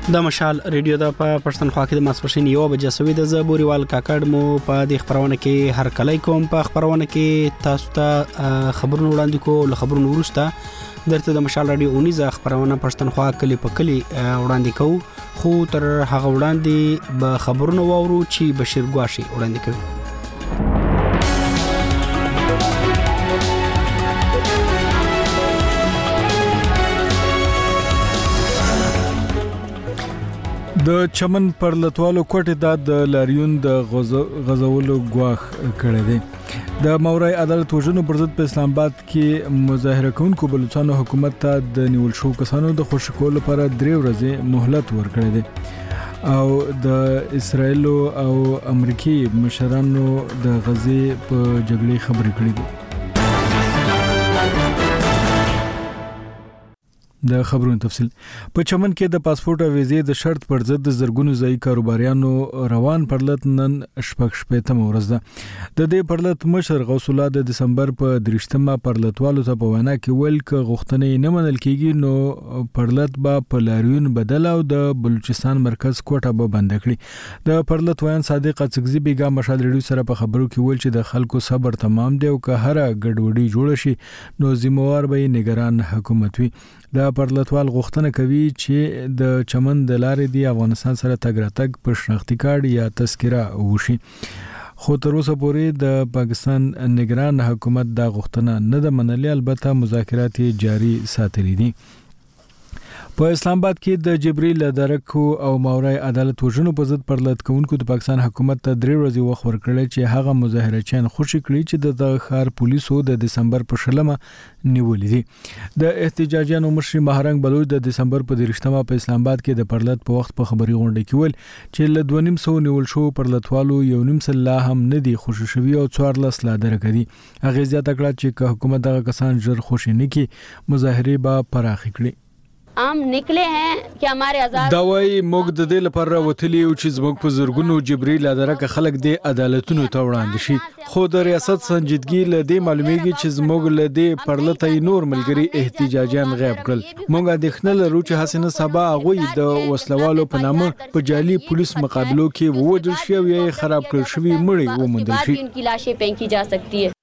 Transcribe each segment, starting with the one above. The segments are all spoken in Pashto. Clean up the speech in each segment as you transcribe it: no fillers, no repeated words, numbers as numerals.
د مشال ریډیو د پښتونخوا کې د ماسپښین 1 بجې سوي د زبوريوال کاکړ مو په د خبرونه کې هر کله کوم په خبرونه کې تاسو ته خبرونه وړاندې کو له خبرونو ورسته درته د مشال رادیو 19 خبرونه پښتونخوا کلی په کلی وړاندې کو خو تر هغه وړاندې به خبرونه وورو چې بشیر ګواشي وړاندې کوي. د چمن پر لټوالو کوټه د لاریون د غزولو غواخ کړی دی. د مورای عدالت وژنو پر ضد په اسلام آباد کې مظاهره کوونکو بلوچستان حکومت ته د نیول شو کسانو د خوشی کولو لپاره 3 ورځې مهلت ورکړی دی او د اسرایل او امریکای مشرانو د غزې په جګړې خبرې کړې دي. د خبرونو تفصیل په چمن کې د پاسپورت او ویزې د شرط پر ضد د زرګونو ځای کاروباریانو روان پرلط نن شپږ ورځ ده. د دې پرلط مشر غوث الله د دسمبر په 3مه پرلطوالو ته په وینا کې ویل ک غوښتنې نه منل کیږي نو پرلط به په لاریون بدل او د بلوچستان مرکز کوټه به بند کړي. د پرلط ویان صادق اڅکزي بیګا مشال ریډیو سره په خبرو کې ویل چې د خلکو صبر تمام دی او که هر ګډوډي جوړ شي نو ذمہوار به نگران حکومت وي. د پرلطوال غوښتنه کوي چې د چمن د لارې دی افغانستان سره تګ راتګ په شناختی کارت یا تذکره وشي. خو تر اوسه پورې د پاکستان نگران حکومت دا غوښتنه نه ده منلې، البته مذاکرات جاري ساتلي دي. په اسلام آباد کې د جبريل درکو او مورای عدالت وژنو په ضد پرلط کوونکو د پاکستان حکومت ته 3 ورځې وخت ورکړل چې هغه مظاهرچیان خوشی کړي چې د ښار پولیسو د دسمبر په 16مه نیولې دي. د احتجاجیانو مشر مهرنګ بلوچ د دسمبر په 3مه په اسلام آباد کې د پرلط په وخت په خبري غونډه کې ول چې ل 2.5 نیول شو پرلطوالو 1.5 لا هم نه دي خوشی شوی او 14 لا درکدي. هغه زیاته کړه چې حکومت دغه کسان ژر خوشی نه کی مظاهره به پراخ کړي. हम निकले हैं कि हमारे आजाद داوی موږ د دې لپاره وتلی او چې زموږ په زرګونو جبريل ادرکه خلک د عدالتونو ته وړاندې شي، خو د ریاست سنجیدګي ل دې معلومیږي چې زموږ ل دې پرلطې نور ملګری احتجاجیان غیب کړل. موږ د خپل روچ حسنه سبا غوي د وسلوالو په نامه په جعلي پولیس مقابلو کې ووجل شي او یې خراب کړل شوی مړی ومندل شي. इनकी लाशें फेंकी जा सकती है.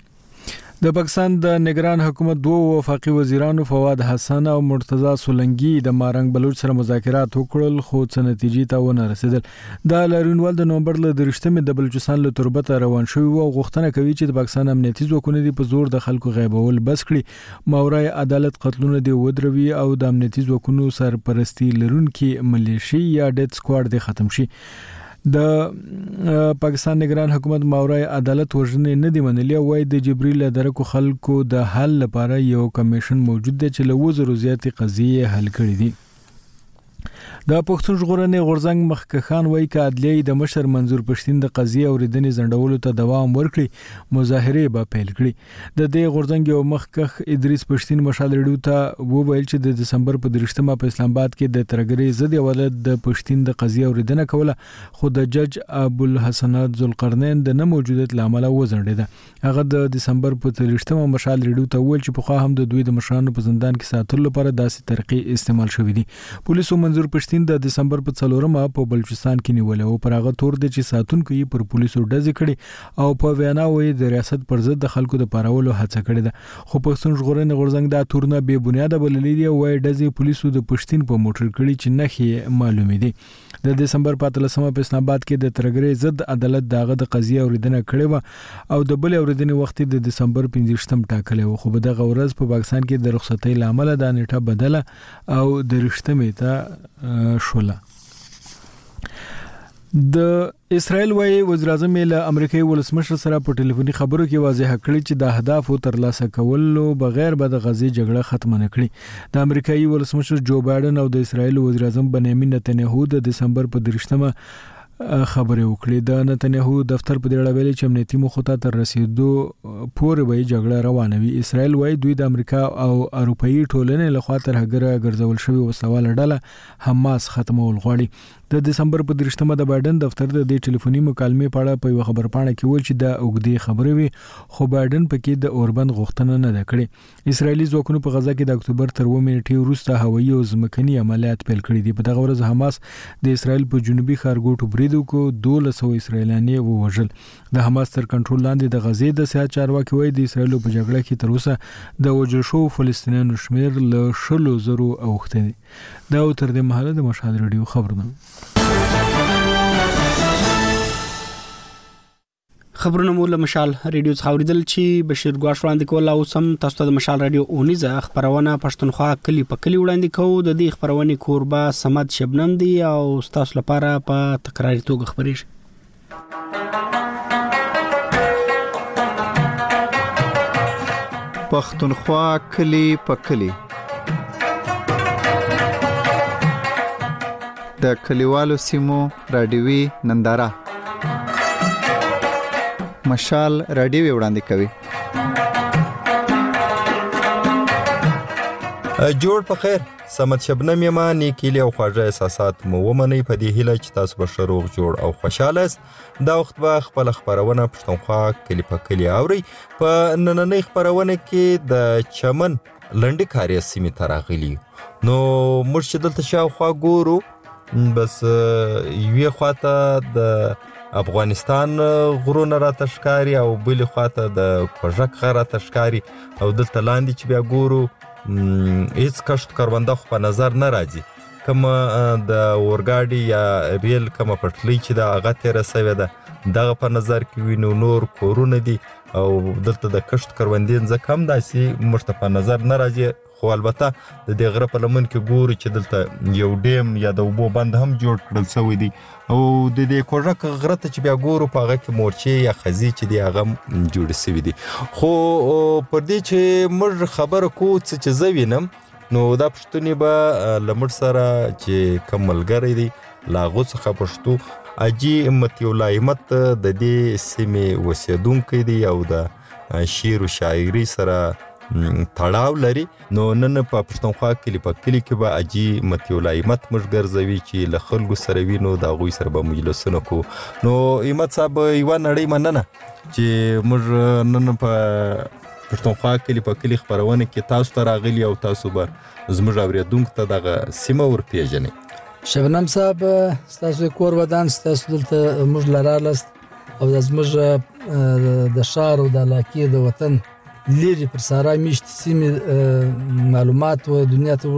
د پاکستان د نگران حکومت 2 وفاقي وزیرانو فواد حسن او مرتضی سولنګي د مارنګ بلوچ سره مذاکرات وکړل خو څه نتیجې ته ونه رسیدل. د لارینوال د نومبر ل 3مه د بلوچستان له تربته روان شوی او غوښتنه کوي چې د پاکستان امنیتي ځواکونه دی په زور د خلکو غیبول بس کړي، مورای عدالت قتلونه دی ودروي او د امنیتي ځواکونو سرپرستی لرونکي ملیشي یا ډیت سکواډ دی ختم شي. د پاکستان نگران حکومت مورای عدالت وژنې نه دی منلې او وايي د جبريل درکو خلکو د حل لپاره یو کمیشن موجود دی چې له 2,000 زیاتې قضیې حل کړې دي. د پښتون ژغورنې غورځنګ مخکخان وایي چې عدلیه د مشر منظور پښتین د قضیې اوریدنې زندولو ته دوام ورکړي مظاهره به پیل کړي. د دې غورځنګ یو مخکخ ادریس پښتین مشال ریډیو ته وویل چې د دسمبر په 3مه په اسلام آباد کې د ترګری ضد عدالت د پښتین د قضیې اوریدنه کوله خو د جج ابو الحسن ذوالقرنین د نه موجودیت لامل وزنډیده. هغه د دسمبر په 3مه مشال ریډیو ته ویل چې په خو هم د دوی د مشرانو په زندان کې ساتلو لپاره داسې طریقې استعمال شوې دي. پولیسو منظور پښتین د دسمبر په 4مه په بلوچستان کې نیول او پر هغه تور دي چې ساتونکو یې پر پولیسو ډزې کړي او په وینا وې د ریاست پر ضد د خلکو د پارولو هڅه کړې ده. خو پښتون ژغورنې غورځنګ دا تورونه بے بنیاده بللې دي او وايي ډزې پولیسو د پښتین په موټر کړي چې نخې معلومې دي. د دسمبر په 13مه په اسلام آباد کې د ترګری ضد عدالت داغه د قضیه اوریدنه کړې و او د بل اوریدنې وخت د دسمبر 15 ټاکلې و خو په دغه ورځ په پاکستان کې د رخصتۍ لامل د نیټه بدله او د رښتمه ته شوله. د اسرائیل وایي وزیر اعظم له امریکایي ولسمشر سره په ټلیفوني خبرو کې واضح کړی چې د اهداف ترلاسه کولو بغیر به د غزې جګړه ختم نه کړي. د امریکایي ولسمشر جو بایدن او د اسرائیل وزیر اعظم بنیامین نتنیاهو د دسمبر په 3مه خبرې وکړې. د نتنیاهو دفتر په دې اړه ویلي چې امنیتي موخو ته تر رسیدو پورې به جګړه روانه وي. اسرائیل وايي دوی د امریکا او اروپאי ټولنې لخوا تر هغه ګرځول شوی وسوال ډله حماس ختمول غواړي. د دسمبر په 30مه د بایدن دفتر د دې ټلیفوني مکالمې په اړه په یو خبرپاڼه کې ویل چې د اوګدې خبرې وي، خو بایدن پکې د اوربند غوښتنه نه ده کړې. اسرایلی ځواکونو په غزا کې د اکتوبر تر 2 نیټې وروسته هوایي او ځمکني عملیات پیل کړي دي. په دغه ورځ حماس د اسرایل په جنوبي ښارګوټو برید وکړ، 1200 اسرایلیان یې ووژل. د حماس تر کنټرول لاندې د غزې د سیاست چارواکي وایي د اسرایل په جګړه کې تر اوسه د وژل شوو فلسطینیانو شمېر له 100,000 اوښتی دی. دا تر دې مهاله د مشهد رادیو خبرونه خبرونه مو له مشال ریډیو څخه اوریدل چې بشیر ګواش وړاندې کول او سم تاسو ته د مشال رادیو اونیزه خبرونه پښتونخوا کلی په کلی وړاندې کوو. د دې خبرونه کوربه سمد شبنم دی او تاسو لپاره په تکراري توګه خبرېږي. پښتونخوا کلی په کلی د کلیوالو سیمو رادیوي ننداره مشال رادیو وړاندې کوي. جوړ په خیر، سمد شبنم یما نیکیلی او خواږه احساسات مو ومنئ په دې هیله چې تاسو به ښه روغ جوړ او خوشاله است. دا وخت به خپل خبرونه پښتونخوا کلی په کلی اورئ. په نننۍ خبرونه کې د چمن لنډي کاري سیمې ته راغلي. نو موږ چې دلته شاوخوا ګورو، بس یوې خواته د افغانستان غرونه راته ښکاري او بلې خواته د کوژک غر راته ښکاري، او دلته لاندې چې بیا ګورو هیڅ کښت کرونده خو په نظر نه راځي. کومه د اورګاډي یا ریل کومه پټلۍ چې د هغه تېره سوې ده دغه په نظر کې وي. نو نور کورونه دي او دلته د کښت کروندې ځکه هم داسې موږ ته په نظر نه راځي. خو البته د دې غره په لمن کې ګورو چې دلته یو ډیم یا د اوبو بند هم جوړ کړل شوی دی، او د دې کوژک غره ته چې بیا ګورو په هغه کې مورچې یا خزي چې دی هغه جوړې شوي دي. خو پر دې چې موږ خبره کوو څه چې زه وینم، نو دا پښتونې به له موږ سره چې کوم ملګری دی له هغو څخه پښتو حاجي مطیع الله احمد د دې سیمې اوسېدونکی دی او د شعر و شاعري سره تړاو لري. نو نن په پښتونخوا کلی په کلی کې به حاجي مطیع الله احمد موږ ګرځوي چې له خلکو سره وینو، د هغوی سره به مجلسونه کوو. نو احمد صاحب یوه نړۍ مننه چې موږ نن په پښتونخوا کلی په کلی خبرونه کې تاسو ته راغلي او تاسو به زموږ اورېدونکو ته دغه سیمه ورپېژنئ. شبنم صاحب، ستاسو کور ودان، ستاسو دلته موږ لرالاست او د زموږ د ښار او د علاقې د وطن لري پر سارا میشت سیمې معلومات و دنیا ته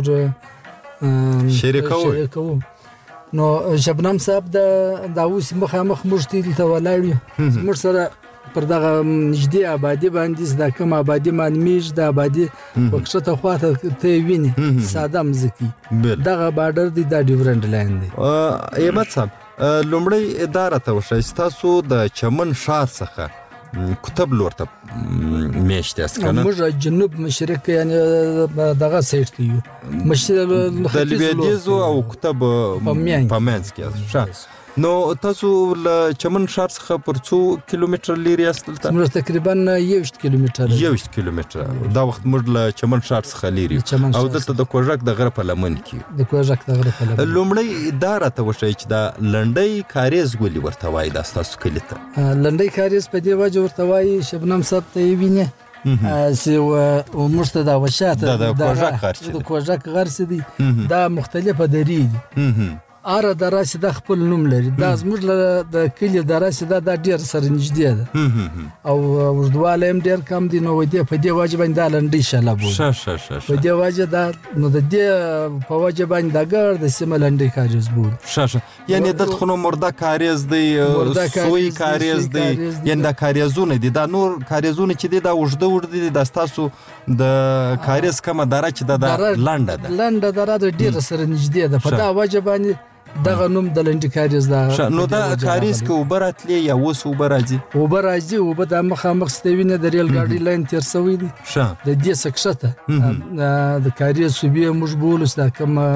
ور شریکو. نو شبنم صاحب د اوس مخامخ موږ ته ولاړو، موږ سره پر دغه نږدې آبادی باندې د کوم آبادی مانمیج د آبادی وکښته خواته ته ویني ساده مزکی دغه بارډر دی د ډیورنډ لاین دی. احمد صاحب، لومړی اداره ته وشئ، تاسو د چمن ښار څخه کتب لور ته میشته است کنه؟ موږ جنوب مشرق یعنی دغه سایت ته یو مشرق د لویدیځ او کتب په منځ کې. نو تاسو له چمن ښار څخه پر څو کیلومتر لرې یاست دلته؟ موږ تقریبا 21 کیلومتر. 21 کیلومتر. دا وخت موږ له چمن ښار څخه لرې او دلته د کوژک د غره په لمن کې. د کوژک د غره په لمن. لومړی دا راته وښایئ چې دا لنډی کاریز ولې ورته وایي دا ستاسو کلي ته؟ لنډی کاریز په دې وجه ورته وایي شبنم صاحب ته یې ویني چې موږ ته دا وشاته د کوژک غر چې د کوژک غر څه دي دا مختلفه درې دي. اره دره چې دا خپل نوم لري، دا زموږ د کلي دره چې دا ډېر سره نږدې ده او اوږدوالی هم ډېر کم دی. نو په دې وجه باندې دا لنډۍ شله بولي، په دې وجه دا نو د دې په وجه باندې دا ګرد سیمه لنډۍ کاریز بولي. یعنی دلته خو نو مرده کاریز دی، سوی کاریز دی، یعنی دا کاریزونه دي. دا نور کاریزونه چې دي دا اوږده دي، دا ستاسو د کاریز کومه دره چې دا لنډه ده، لنډه دره ده ډېره سره نږدې ده. په دا وجه باندې دغه نوم د لنډي کاریز ده. نو دا کاریز کې اوبه راتلې یا اوس اوبه راځي؟ اوبه راځي، اوبه د مخامخ ستوینه د ریل ګاډي لاین تیر شوی دی د دې سکشته د کاریز صوبې موږ بولو دا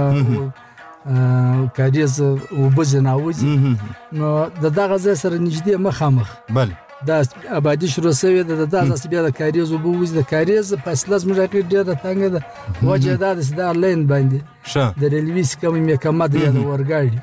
کوم کاریز اوبه ځناوځي. نو د دغه ځای سره نږدې مخامخ دا آبادی شروع شوې ده. دا داسې بیا د کاریز اوبه وځي. د کاریز فاصله زموږ کې ډېره تنګه ده، وجه دا د لاین باندې د ریلوي سکم محکمه د اورګاډي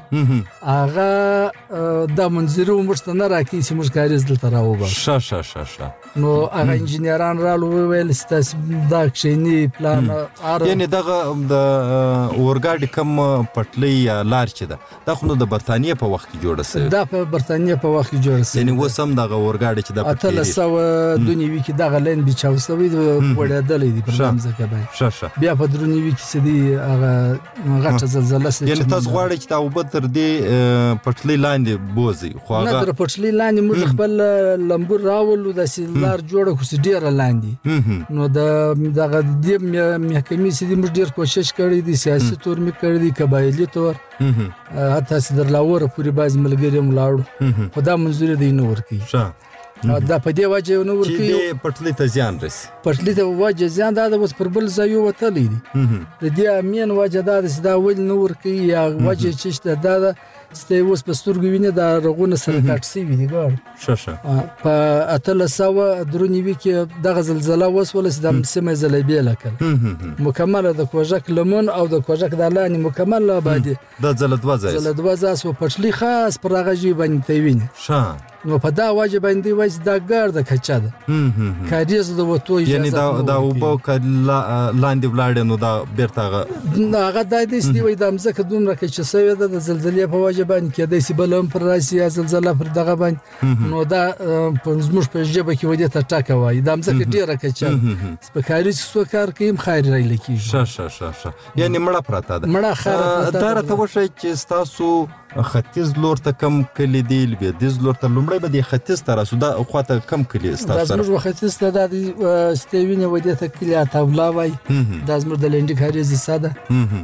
هغه د منځرو مشته نه راکې چې موږ کاریز دلته راوباسو نو هغه انجینران رالو ویل ستاسو دا کښینی پلان یعنی دغه د اورګاډي کم پټلۍ یا لار چې ده دا خو نو د برتانیې په وخت کې جوړه سوې دا په برتانیې په وخت کې جوړه سوې یعنی اوس هم دغه اورګاډي چې د پټلۍ 1992 کې دغه لین بچاو سوی د وړېدلې دي پر ځمکه باندې بیا په 93 کې سدي هغه غټه زلزله سي یعنی تاسو غواړئ چې تاسو به تر دې پټلۍ لاندې بوزي خو هغه نه تر پټلۍ لاندې موږ خپل لمبور راولو د سیلار جوړه خو ډیره لاندې نو دغه د محکمې سي موږ ډیر کوشش کړی دي سیاسي تور می کړی دي قبایلی تور حتی چې درلاوره پوری باز ملګری ملاړو خدا منځوري دی نو ورکی دا په دې وجه نو ورکی چې پټلۍ ته زیان رسي پټلۍ ته وجه زیان دا اوس پر بل ځای وتلی دي د دې امین وجه دا چې دا ول نو ورکی یا وجه چې دا ستې اوس په سترګو ویني دا رغونه سره کټ سی وي دي ګور په اتل سوا درونی کې دغه زلزلہ وسول د سیمه زلبیه لکه مکمل د کوژک لمن او د کوژک د لانی مکمل آبادی د زلدوازه سو پټلی خاص پر هغه جی باندې توینه نو په دا وجه باندې وځ دا ګرد کچا ده کاریز د وټو یعنی دا وبو لاندې ولاړ نو دا بیرته هغه د دې ستې وای د مزه دومره کې سوي د زلزلې په وجه باندې کې د سی بلم پر راسي زلزلہ پر دغه باندې نو دا زموږ په جبه کې ودی ته ټاکه وای د مزه کې ډیره کچا سپکاري سو کار کوم خیر رای لکی یعنی مړه پراته ده مړه خیر دا راته وشي چې تاسو ختیځ لور ته کم کلی دی لویدیځ لور ته لومړی به د ختیځ ته راسو دا خواته کم کلی ستاسو سره زموږ ختیځ ته د ستوینه ودی ته کلی اتاولا وای د زموږ د لنډی کاریز ساده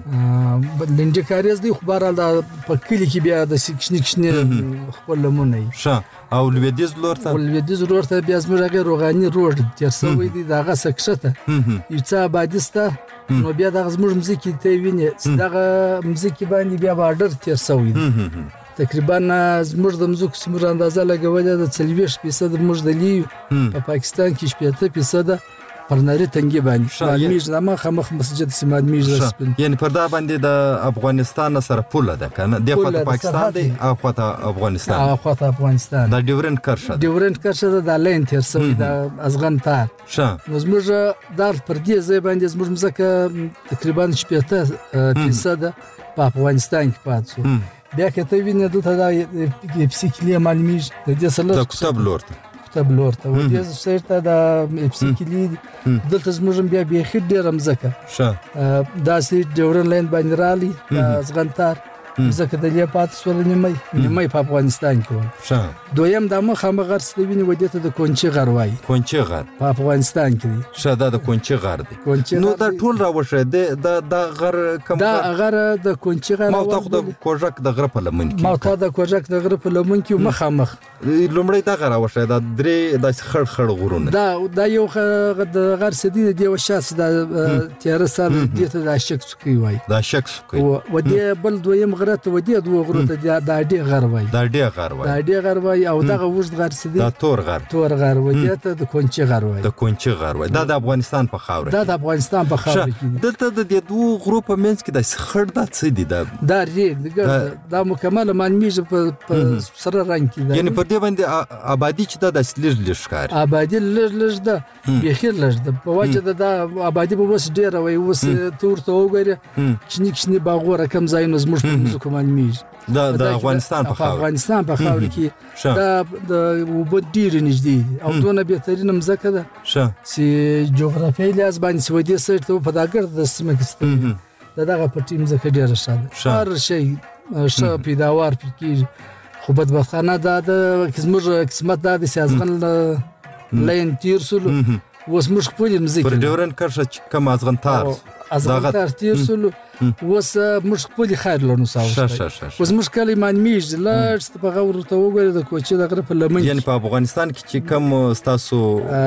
لنډی کاریز دی خو بهرال د په کلی کې بیا د کښنی خپل لمونه او لویدیځ لور ته بیا زموږ هغه روغانی روډ تر سوی دی دغه سکشته یو څه آبادسته نو بیا دغه زموږ مزکی ته ویني دغه مزکی باندې بیا بارډر تیر سوی تقریبا زموږ د مزک سمور اندازه لګولې د 40% موږ د لیو په پاکستان کې 70% پرناري تنګي باندې میج د مخ مسجد سیماد میج رسپن یعنی پر دا باندې د افغانستان سره پوله ده کنه د خواته پاکستان دی او خواته افغانستان دا ډیورنت کرشه د لین تر سوی د ازغن تار نو زموږ د پر دې ځای باندې زموږ مزکه تقریبا 70% په افغانستان کې پاتې بیا کته وینې دلته د پسیکلی معلومیږي د دې سره کتاب لورته و دې سرته د پسیکلی دلته زموږ بیا به ډیر مزکه دا سي ډیورن لین باندې رالي ازغنتار زکه د لیپات سول نیمه په افغانستان کې دویم د مخه غر ستوینه ودیته د کونچي غر وای په افغانستان کې شاده د کونچي غر دی نو دا ټول راوشه د غر کم دا غر د کونچي غر ما ته د کوژک د غر په لمن کې مخ لومړی دا غر راوشه دا درې د خړ غرونه دا یو د غر سدي د یو شاس د تیر سال دته د شک سکی وای و دې بل دویم غرته و دې دوه غرته د اډي غر وای او دغه وښد غر سدي دا تور غر و دې ته د کونچي غر وای دا د افغانستان په خاور کې دلته د دې دوه غرو په منځ کې د خړ د څه دي دا مکمل مانمیږي په سره رنگ کې یعنی په دې باندې آبادی چې د اسلر لشکار آبادی لږ ده بخیر لږ ده په وجه د آبادی په وس ډیر وای وس تور ته وګوره کښنی باغ رقم زاینو زموږ په کومن میږي د افغانستان په خاور کې دا د وبډیر نږدې او دونه بهترین مزکه ده چې جغرافیایي لحاظ باندې سعودي سره په داګر د سیمه کې دغه په ټیم زکه ډیر شاده هر شي پیداوار کې خو بدبختانه دا د قسمت دا د سیاسغن لین تیر سولو وس مش خپل مزیک پر ډیورن کرشه کم ازغنتار تیر سولو وس مش خپل خیر لنو ساو وس مش کلمان میج لاست په غور ته وګوره د کوچي د غره په لمن یعنی په افغانستان کې چې کم ستاسو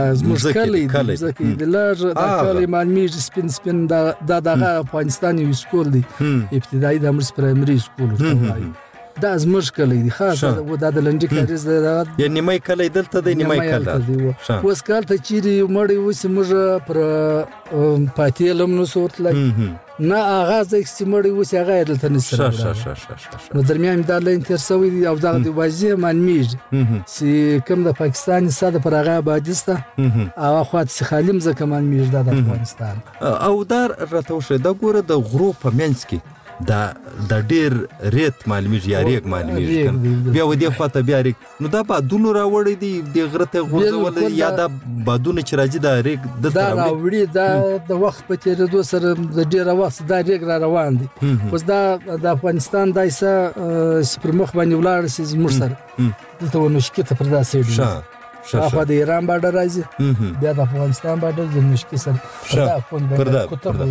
مشکل د لار د کلمان میج سپین دغه افغانستان یو سکول دی ابتدایي د امر پرایمري سکول دا از مشکل دی خاصه و دا د لنډی کاریز د یعنی نیمه کله دلته د نیمه کله اوس کال ته چیرې مړی وس موږ پر پاتې لم نو صورت لای نه اغاز د استمړي وس هغه دلته نسره نو درمیان د لاین تر سوي دی او دغه د وازی منمیج چې کوم د پاکستان ساده پر هغه بادسته او اخوات سخالم زکه منمیج د افغانستان او دا راتوشه د ګوره د غرو په منځ کې د ډیر ریت معلومیږي یا ریګ معلومیږي بیا و دې خواته بیا ریګ نو دا بادونو راوړی دی د غرته غوځول یا دا بادونه چې راځي دا ریګ د راوړي دا د وخت په تیریدو سره د ډیر وخت دا ریګ را روان دي اوس دا د افغانستان دایسه پر مخ باندې ولاړ سي زموږ سره دلته ونشکې ته پر داسې دی اخوا د ایران بارډر راځي بیا د افغانستان بارډر د مشکې سره پردا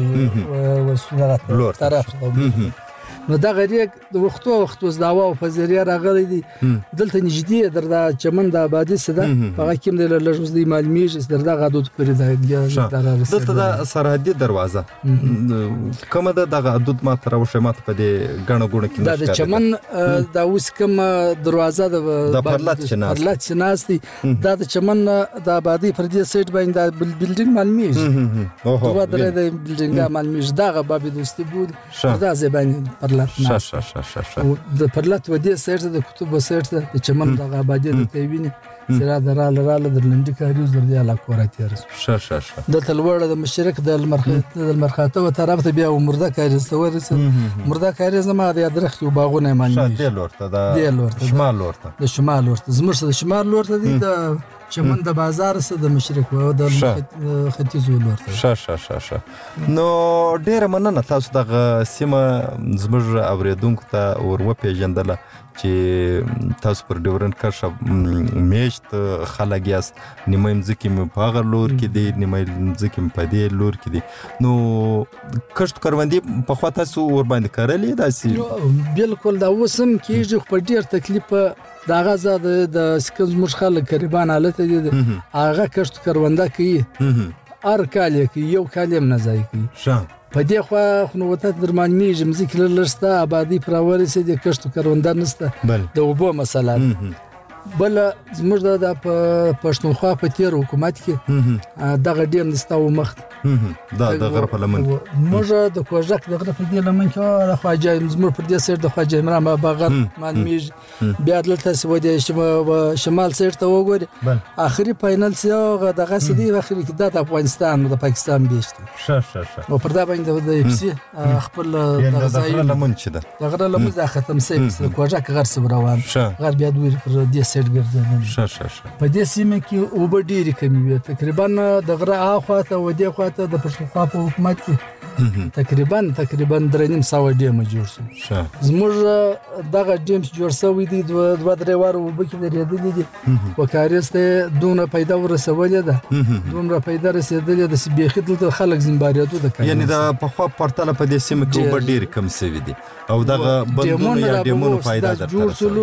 طرف نو دا غریق د وختو د هوا په ذریعہ راغلی دي دلته نږدې د چمن د آبادی سره هغه کوم د لږ د معلومیږي د حدود پرې دلته د سرحدي دروازه کومه د حدود ما تر وشه ماته په دې غنه غونه کې د چمن د اوس کوم دروازه د پرلط شناستي د چمن د آبادی پر دې سایت باندې د بلډینګ معلومیږي اوه د بلډینګ معلومیږي دا بابي دوستي بود دا زبان پرلط د پرلط ودی سرته د کتب سرته د چمن د آبادی د تیوینه سره دراله درلندې کاریوز در دی علاقه راته د تلوړه د مشرق د المرخاته و طرف ته بیا مرده کاریز ورسه مرده کاریز ما د درخت او باغونه معنی دی لورته د شمال لورته زموږ د شمال لورته دی د چمن د بازار سره د مشرق او د ختیځ ولورته نو ډیره مننه تاسو د سیمه زموږ اوریدونکو ته ورو پیژندله چې تاسو پر ډیورن کرښه میشت خلک یاست نیمه ځکه په هغه لور کې دی نیمه ځکه په دې لور کې دی نو کښت کروندې په خوا تاسو ور باندې کړلې داسې بالکل دا وسم کېږي په ډیر تکلیف دا غزا د سکز مش خلک قریبان حالت دي هغه کښت کرونده کوي ار کاله کوي یو کالم نه ځای کوي په دې خو نو وته درمان میږم ځکه لرسته آبادی پروري سي د کښت کرونده نسته د وبو مسله بل زموږ د پښتونخوا په تیر حکومت کې دغه ډیم نستاو مخ دا د غره په لمن موږ د کوژک د غره په دې لمن کې د خواجه زموږ پر دې سر د خواجه عمران باغات مانمیج بیا دلته سو د شمال سر ته وګوري اخري فائنل سیغه دغه سدي اخري کې د افغانستان او د پاکستان بیشتي او پر دا باندې د اپسی خپل د غزای لمن چې د غره لمن ختم سي کوژک غر سره روان غر بیا دوی پر دې سر ګرځي په دې سیمه کې او به ډېری کمی وي تقریبا د غره اخواته و دې خواته د پښتونخوا په حکومت کې تقریبا 3.5 ډیم جوړ شو زموږ دغه ډیم جوړ شوی دی دوه درې واره وبکې درېدلې دي وکارسته دونه پیدا ورسولې ده دومره پیدا رسیدلې د سبيخت د خلک زمباریاتو د یعنی د په خوا پرتله په دې سیمه کې وب ډېر کم سوي دي او دغه بندونه یا ډیمونو پیدا درته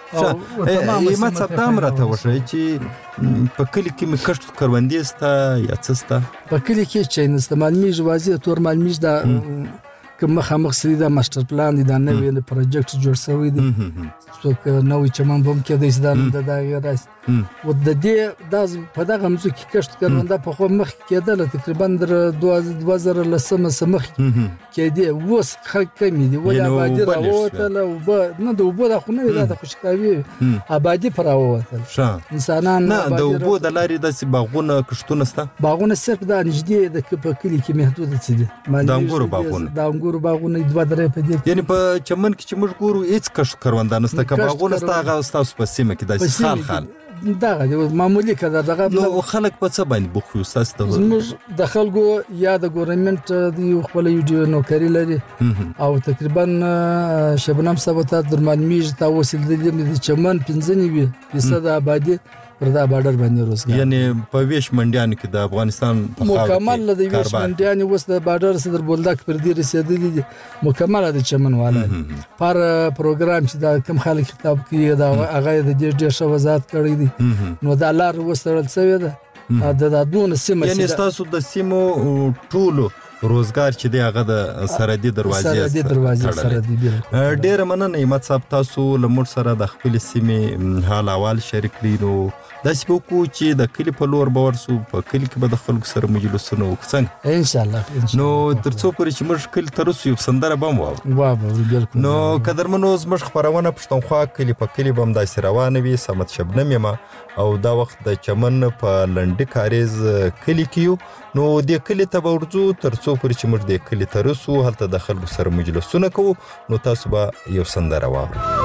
ما صدام راته وشي چې په کلی کې مکشت کروندې ستا یا څستا په کلی کې چې نستعمال میږي واځي تور مال میږي دا کوم مخامخ سړي دا ماستر پلان دی دا نوې پروجیکټ جوړ شوی دی څوک نوې چمن بم کې د دغه راس و د دې د په دغه مزو کې کښت کرونده په خو مخ کېدل تقریبا 2000 لسمه سمخ کې دی وس خلک کمی دی ولا آبادی راوته نه د وبو د خونه د خوشکاوي آبادی پراوته انسانان نه د وبو د لارې د باغونه کښتونه ستا باغونه صرف د نږدې د کلی کې محدود دي د انګورو باغونه دوه درې په دې یعنی په چمن کې چې موږ ګورو هیڅ کښت کرونده نسته که باغونه ستا هغه ستاسو په سیمه کې د خال دغه معمولی کده دغه نو خلک په څه باندې بوخو تاسو ته زموږ د خلکو یا د ګورنمنت دی خپل یو نوکری لري او تقریبا شبنم ثبت درمان میج تا وسیل د چمن 15% آبادی پر دا بارډر باندې روزګار یعنی په ویش منډیان کې د افغانستان مکمل د ویش منډیان وس د بارډر صدر بولدک پر دې رسیدلی دي مکمل د چمن والا پر پروګرام چې دا کم خلک خطاب کوي دا هغه د ډېر ښه وضاحت کړی دي نو دا لار وسترل شوی ده د دون سیمه یعنی تاسو د سیمو ټولو روزګار چې دی هغه د سرحدي دروازې سره دی. ډېره مننه احمد صاحب، تاسو له موږ سره د خپلې سیمې حال احوال شریک کړي. نو داسې به وکړو چې د کلي په لور به ورسو، په کلي کې به د خلکو سره مجلسونه وکړو څنګه انشاءالله. نو تر څو پورې چې موږ کلي ته رسو یو سندره به هم واورو. نو قدرمنو زموږ خپرونه پښتونخوا کلي په کلي به هم داسې روانه وي. صمد شبنم یم او دا وخت د چمن په لنډي کاریز کلي کې یو. نو دې کلي ته به ورځو تر څو پورې چې موږ دې کلي ته رسو، هلته د خلکو سره مجلسونه کوو. نو تاسو به یو سندره واورئ.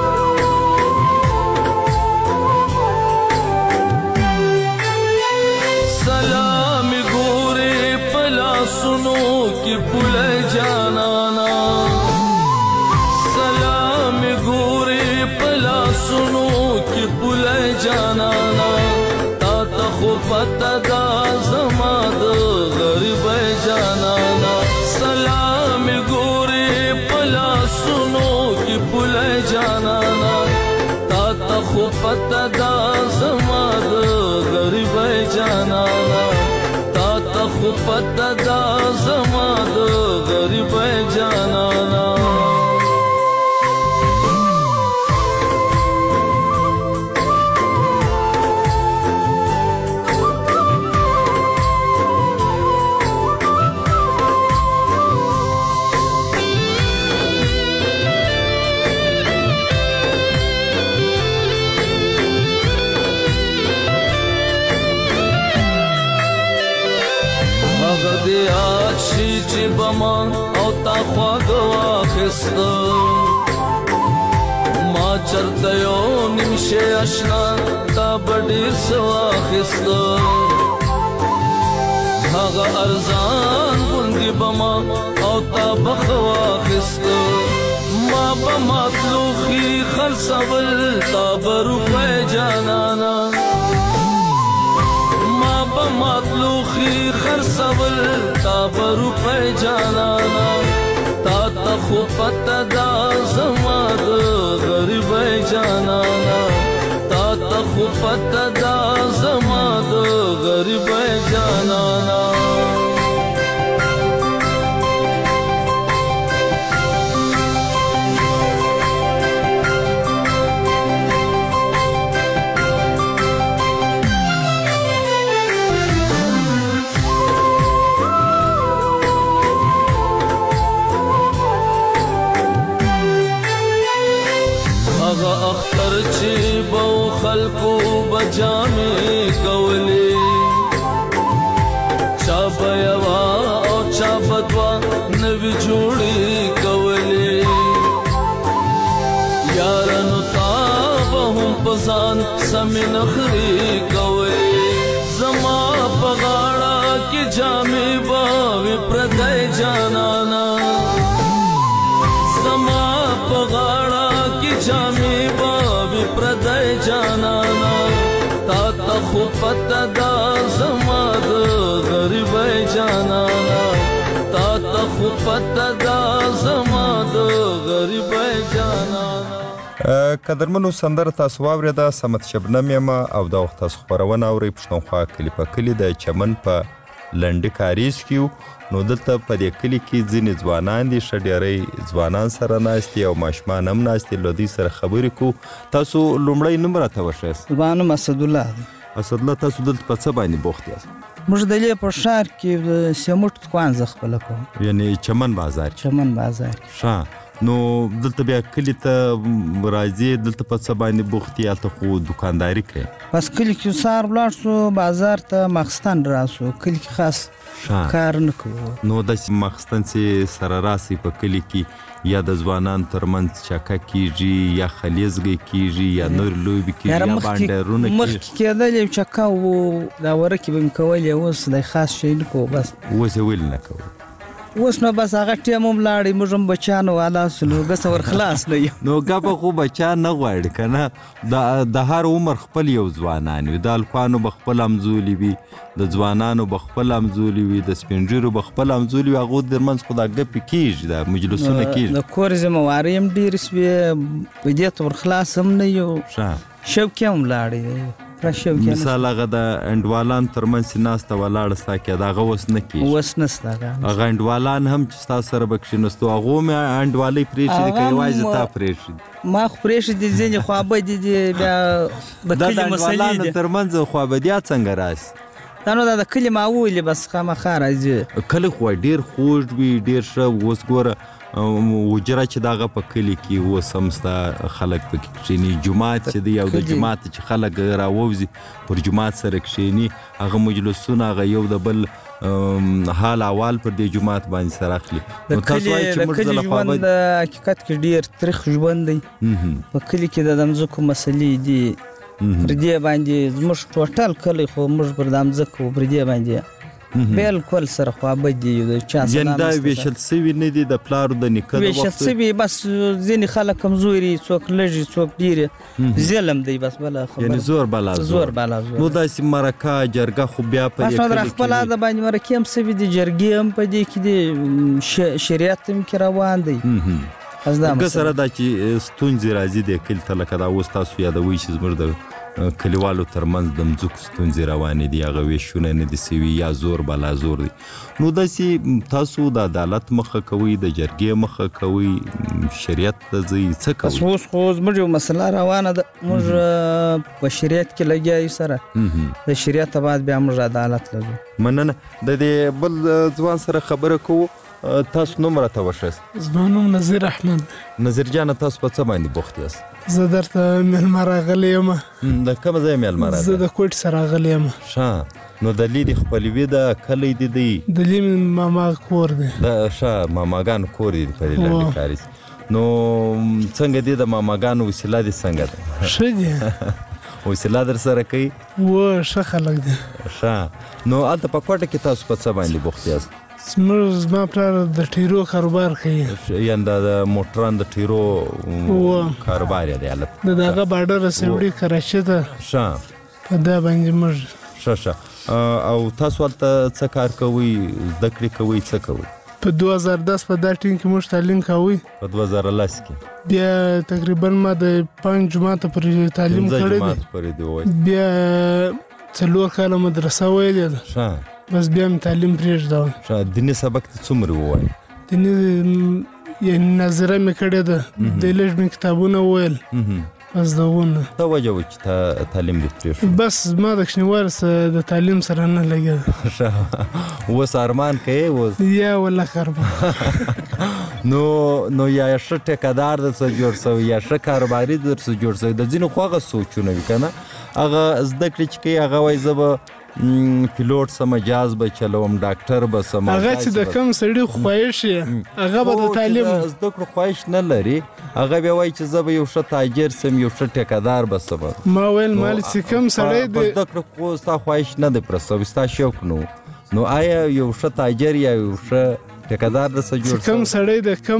सुनो कि पुले जाना सलाम गोरे पला सुनो कि पुले जाना ता तखो पता दा जमाद गरीब जाना सलाम गोरे पला सुनो कि पुले जाना ता तखो पता दा जमाद गरीब जाना خو پتا دا زما د غریب جانانا بما او تا خواږه واخسته ما چرته یو نیمشه اشنا تا بډیر څه واخسته هغه ارزان غوندې بما او تا بخ واخسته ما به مطلوخي خرڅول تا به روپۍ جانانا مطلوخي خرڅول تا به روپۍ جانانا تا ته خو پته دا زما د غریبۍ جانانا تا ته خو پته دا زما د غریبۍ جانانا خلقو بجامې کولې چا بیوا او چا بدوا نوی جوړې کولې یارانو تا به هم پسان سمې نخرې کولې زما په غاړه کې جامې به وي پردی جانانا زما په غاړه کې جامې به پردی جانانا تا ته خو پته دا زما د غریبۍ جانانا تا ته خو پته دا زما د غریبۍ جانانا. قدرمنو سندره تاسو واورېده. صمد شبنم یم او دا وخت تاسو خپرونه اورئ پښتونخوا کلي په کلي د چمن په لنډي کاریز کې. نو دلته په دې کلي کې ځینې ځوانان دي، ښه ډېری ځوانان سره ناست دي او ماشومان هم ناست دي. له دوی سره خبرې کوو. تاسو لومړی نوم راته وښیاست. زما نوم اسدالله دی. اسدالله، تاسو دلته په څه باندې بوخت یاست؟ موږ دلې په ښار کې د سمنټ دوکان زه خپله کوم، یعنې چمن بازار کې. چمن بازار ښه. نو دلته بیا کلي ته راځي، دلته په څه باندې بوخت یې؟ هلته خو دوکانداري کوي. بس کلي کې سهار ولاړ سو بازار ته ماخستن راسو، کلي کې خاص کار نه کوو. نو داسې ماخستن چې سره راسي په کلي کې یا د ځوانانو ترمنځ چکه کیږي یا خلیزګۍ کیږي یا نور لوبې کیږي یا بانډارونه کیږي؟ مخکې کېدل یو چکه و دا ورکې به مې کولې، اوس د خاص شی نه کوو. بس اوس یې ولې نه کوو؟ اوس نو بس هغه ټیم هم لاړې، موږ هم بچیانو والا سو نو ګسه ور خلاص نه یو. نو ګپه خو بچیان نه غواړي که نه؟ د هر عمر خپل یو ځوانان وي، د هلکانو به خپل همزولي وي، د ځوانانو به خپل همزولي وي، د سپین ږیرو به خپل همزولي وي. هغو ترمنځ خو دا ګپې کېږي، دا مجلسونه کېږي. د کور ذمهوارۍ هم ډېرې سوې، په دې ته ور خلاص هم نه یو، شوقي هم لاړې. راشو کې مثال هغه د انډوالان ترمنځ ناسته ولاړه ستا کې دا هغه اوس نه کېږي اوس نسته هغه انډوالان هم چې ستا سره به کښېنستو هغو مې انډوالۍ پرېښي دي که یوازې تا پرېښي ما خو پرېښي دي ځینې خوابدي دي بیا د دا کلي د مسلې انډوالانو دي ترمنځ خوابدیا څنګه راسي دا نو دا د کلي ماولې بس خامخا راځي کله خو ډېر خوږ وي ډېر ښه اوس ګوره وجره چې دغه په کلي کې اوس هم ستا خلک پکې کښېني جومات چې دی او د جومات چې خلک راووځي پر جومات سره کښېني هغه مجلسونه هغه یو د بل حال احوال پر دې جومات باندې سره اخلي د کلي ژوند د حقیقت کې ډېر تریخ ژوند دی په کلي کې د مځکو مسلې دي پر دې باندې زموږ ټوټل کلی خو موږ پر د مځکو پر دې باندې بالکل سره خوابدي د چا سره یعنې دا ویشل سوي نه دي د پلارو د نیکه د ویشل سوي بس ځینې خلک کمزوري څوک لږې څوک ډېرې ظلم دی بس بله خبره یعنې زور بلا زور نو داسې مرکه جرګه خو بیا په دې کلي کې خپل عاده باندې مرکې هم سوي دي جرګې هم په دې کې دي شریعت هم کې روان دی که سره دا چې ستونزې راځي د کلي ته لکه دا اوس تاسو یادوئ چې زموږ د کلیوالو ترمنځ د مځکو ستونزې روانې دي هغه ویشونه نه دي سوي یا زور بلا زور دی نو داسې تاسو د عدالت مخه کوئ د جرګې مخه کوئ شریعت ته ځئ څه کوئ اوس خو زموږ یو مسله روانه ده موږ په شریعت کې لګیا یو سره د شریعت بعد بیا موږ عدالت لګو مننه د دې بل ځوان سره خبره کوو تاسو نوم راته وښیاست زما نوم نظیر احمد نظیر جانه تاسو په څه باندې بوخت یاست زه درته میلمه راغلی یم د کومه ځای میلمه راغلی زه د کوټ سره راغلی یم ښه نو د لیدې خپلوي د کلی دي دی د لی ماما کور دی د ښه ماماګانو کور دی په دې لنډه کاري نو څنګه دی د ماماګانو وسیله دي څنګه ده ښه دي وسیله در سره کوي ښه خلک دي ښه نو هلته په کوټه کې تاسو په څه باندې بوخت یاست زما پلار د ټیرو کاروبار کوي یعنې د موټران د ټیرو کاروبار یې دی هلته د دغه باډر رسوړي کراچۍ ته ښه په دا باندې موږ ښه او تاسو هلته څه کار کوئ زده کړې کوئ څه کوئ په 2010 په دا ټیم کې موږ تعلیم کوئ په 2010 کې بیا تقریبا ما د 5 جماعت پورې تعلیم کړی دی بیا 4 کاله مدرسه ویلې ده ښه بس بیا مې تعلیم پرېږدم ښه دیني سبق ته څومره ووایي دیني یعنې ناظره مې کړې ده د لږ مې کتابونه وویل بس دغونه څه وجه وه چې تا تعلیم دې پرېښود بس ما د کوچنیوالي سره د تعلیم سره نه لګېده ښه اوس ارمان کوې اوس یا والله ارمان نو یا ښه ټیکهدار درڅه جوړ سوی یا ښه کاروباري درڅه جوړ سوی د ځینو خو هغه سوچونه وي که نه هغه زده کړې چې کوي هغه وایي زه به پیلوټ سم جاز به چلوم ډاکټر به سم هغه چې د کم سړي خواهش یې هغه به د تعلیم زده کړو خواهش نه لري هغه بیا وایي چې زه به یو ښه تاجر سم یو ښه ټیکهدار به سم ما ویل مال چې کم سړی په زده کړو خو ستا خواهش نه دی پوره سوی ستا شوق نو آیا یو ښه تاجر یا یو ښه ټیکهدار درڅه جوړ کم سړی د کم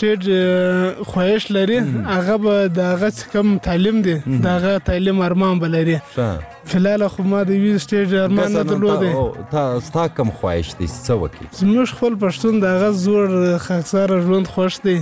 سټیټ خواهش لري هغه به د هغه چې کم تعلیم دی د هغه تعلیم ارمان به لري فلحال خو ما د یوې سټیټ ارمان نه درلودی ستا کم خواهش دی څه وکړي زموږ خپل پښتون د هغه زوړ خاکساره ژوند خوښ دی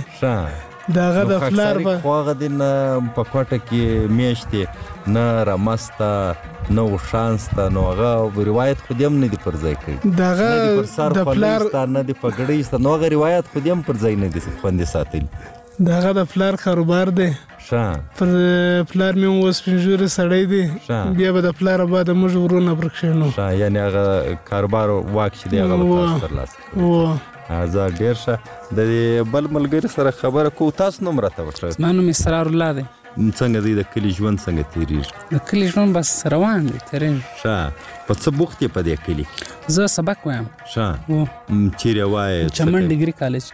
د هغه د پلار به خو هغه دی نه په کوټه کې میاشتې نه رمسته نه وشانسته نو هغه روایت خو دې هم نه دي پر ځای کړي د هغه د پلار نه دي په ګړۍ سته نو هغه روایت خو دې هم پر ځای نه دي خوندي ساتلي د هغه د پلار کاروبار دی پر پلار مې اوس پنځوري سړی دی بیا به د پلار بعد موږ ورونه پر کښېنو یعنې هغه کاروبار واک چې دی هغه به تاسو ترلاسه زه ډېر ښه د بل ملګري سره خبره کوو تاسو نوم راته وښایاست زما نوم اسرار الله دی څنګه دی د کلي ژوند څنګه تېرېږي د کلي ژوند بس روان دی تېرېږي ښه په څه بوخت یې په دې کلي زه سبق وایم ښه چیرې وایې چمن ډګري کالج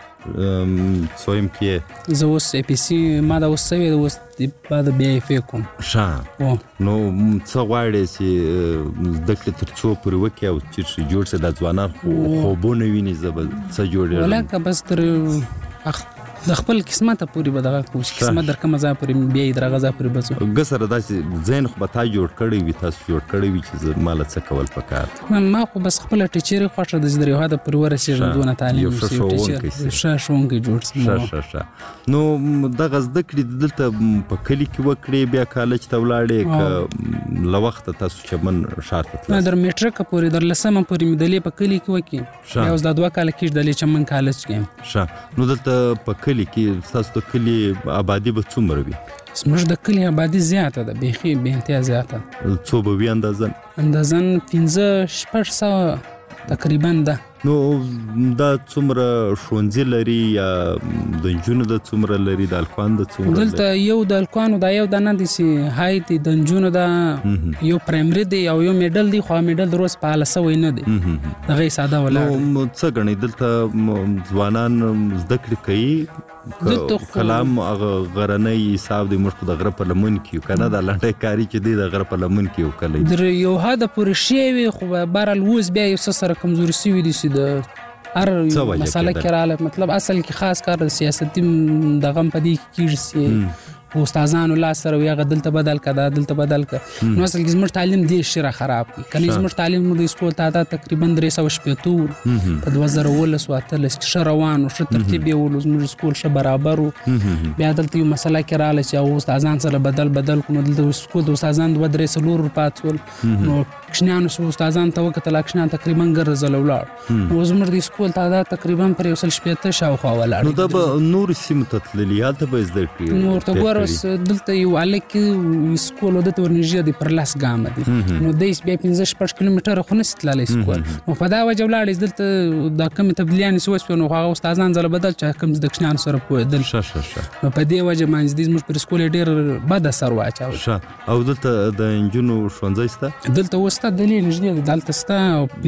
څویم کې زه اوس اے پی سي ما دا اوس سوی اوس بعد بیا اف ای کوم ښه نو څه غواړې چې زده کړې تر څو پورې وکړې او چېرته جوړ شې دا ځوانان خوبونه ویني زه به څه جوړېږم ولکه بس تر د خپل قسمت پورې به دغه کوشش قسمت در کوم ځای پورې بیا درغه ځای پورې بچو ګسره داسې ذهن خو به تا جوړ کړی وي تاسو جوړ کړی وي چې مال څه کول پکار ما خو بس خپل ټیچر خوښه د زړه هدا پر ورسېږم دونه تعلیم شي ټیچر شونګي جوړ سم نو دغه زده کړې دلته په کلی کې وکړې بیا کالج ته ولاړې ک له وخت تاسو چمن شار ته ما در میټریک پورې در لسمه پورې مدلې په کلی کې وکې یو د 2 کال کې د چمن کالج کې نو دلته په کلی کې تاسو د کلی آبادی به څومره وي زموږ د کلی آبادی زیاته ده بیخي به انتها زیاته څو به وي اندازن 1500 تقریبا ده نو دا څومره ښوونځي لري یا د نجونو د څومره لري د الکوان د څومره دلته یو د الکوانو دا یو د نه دي چې هاي دي د نجونو دا یو پرایمري دی او یو میډل دی خو میډل دروس په اله سوي نه دی دغه ساده ولا نو څه غني دلته ځوانان زده کړې کوي کلام غرنۍ حساب د مشق د غره په لمن کې کنه د لټه کاری چې دی د غره په لمن کې وکړي در یو هدا پورې شی وي خو بهرال ووز بیا یو سره کمزوري سوي دي د هر مسله کړه مطلب اصل کې خاص کار سیاستي د غم پدې کېږي استادانو لا سره وي غدلته بدل کړه دلته بدل کړه نو اصل کې زموږ تعلیم دی شره خراب کی کني زموږ تعلیم د سکول ته تقریبا 380 په 2018 کې روانو شو ترتیب یو زموږ سکول شه برابر بیا دلته یو مسله کړه چې استادان سره بدل کو نو دلته سکول د استادان 2-3 پاتول نو کښنانو سو استادان ته وکړه کښنان تقریبا ګرځل ولاړ نو زموږ د سکول ته تقریبا پر 170 شاوخوا ولاړ نو دا نور سیمه تتللی حالت به زده کړی نور ته دلته یو الک سکول د ورنیږي د پرلاس ګام دي نو د 15 کیلومتر خو نه ستللی سکول نو په دا وجه ولاړ دلته د کم تبدیلیان سوس نو هغه استادان زله بدل چې کم د کښنان سره پوه دل نو په دې وجه باندې د زموږ پر سکول ډیر بد اثر واچاو او دلته د انجونو ښوونځی سته دلته وسته دلیل نږدې دلته سته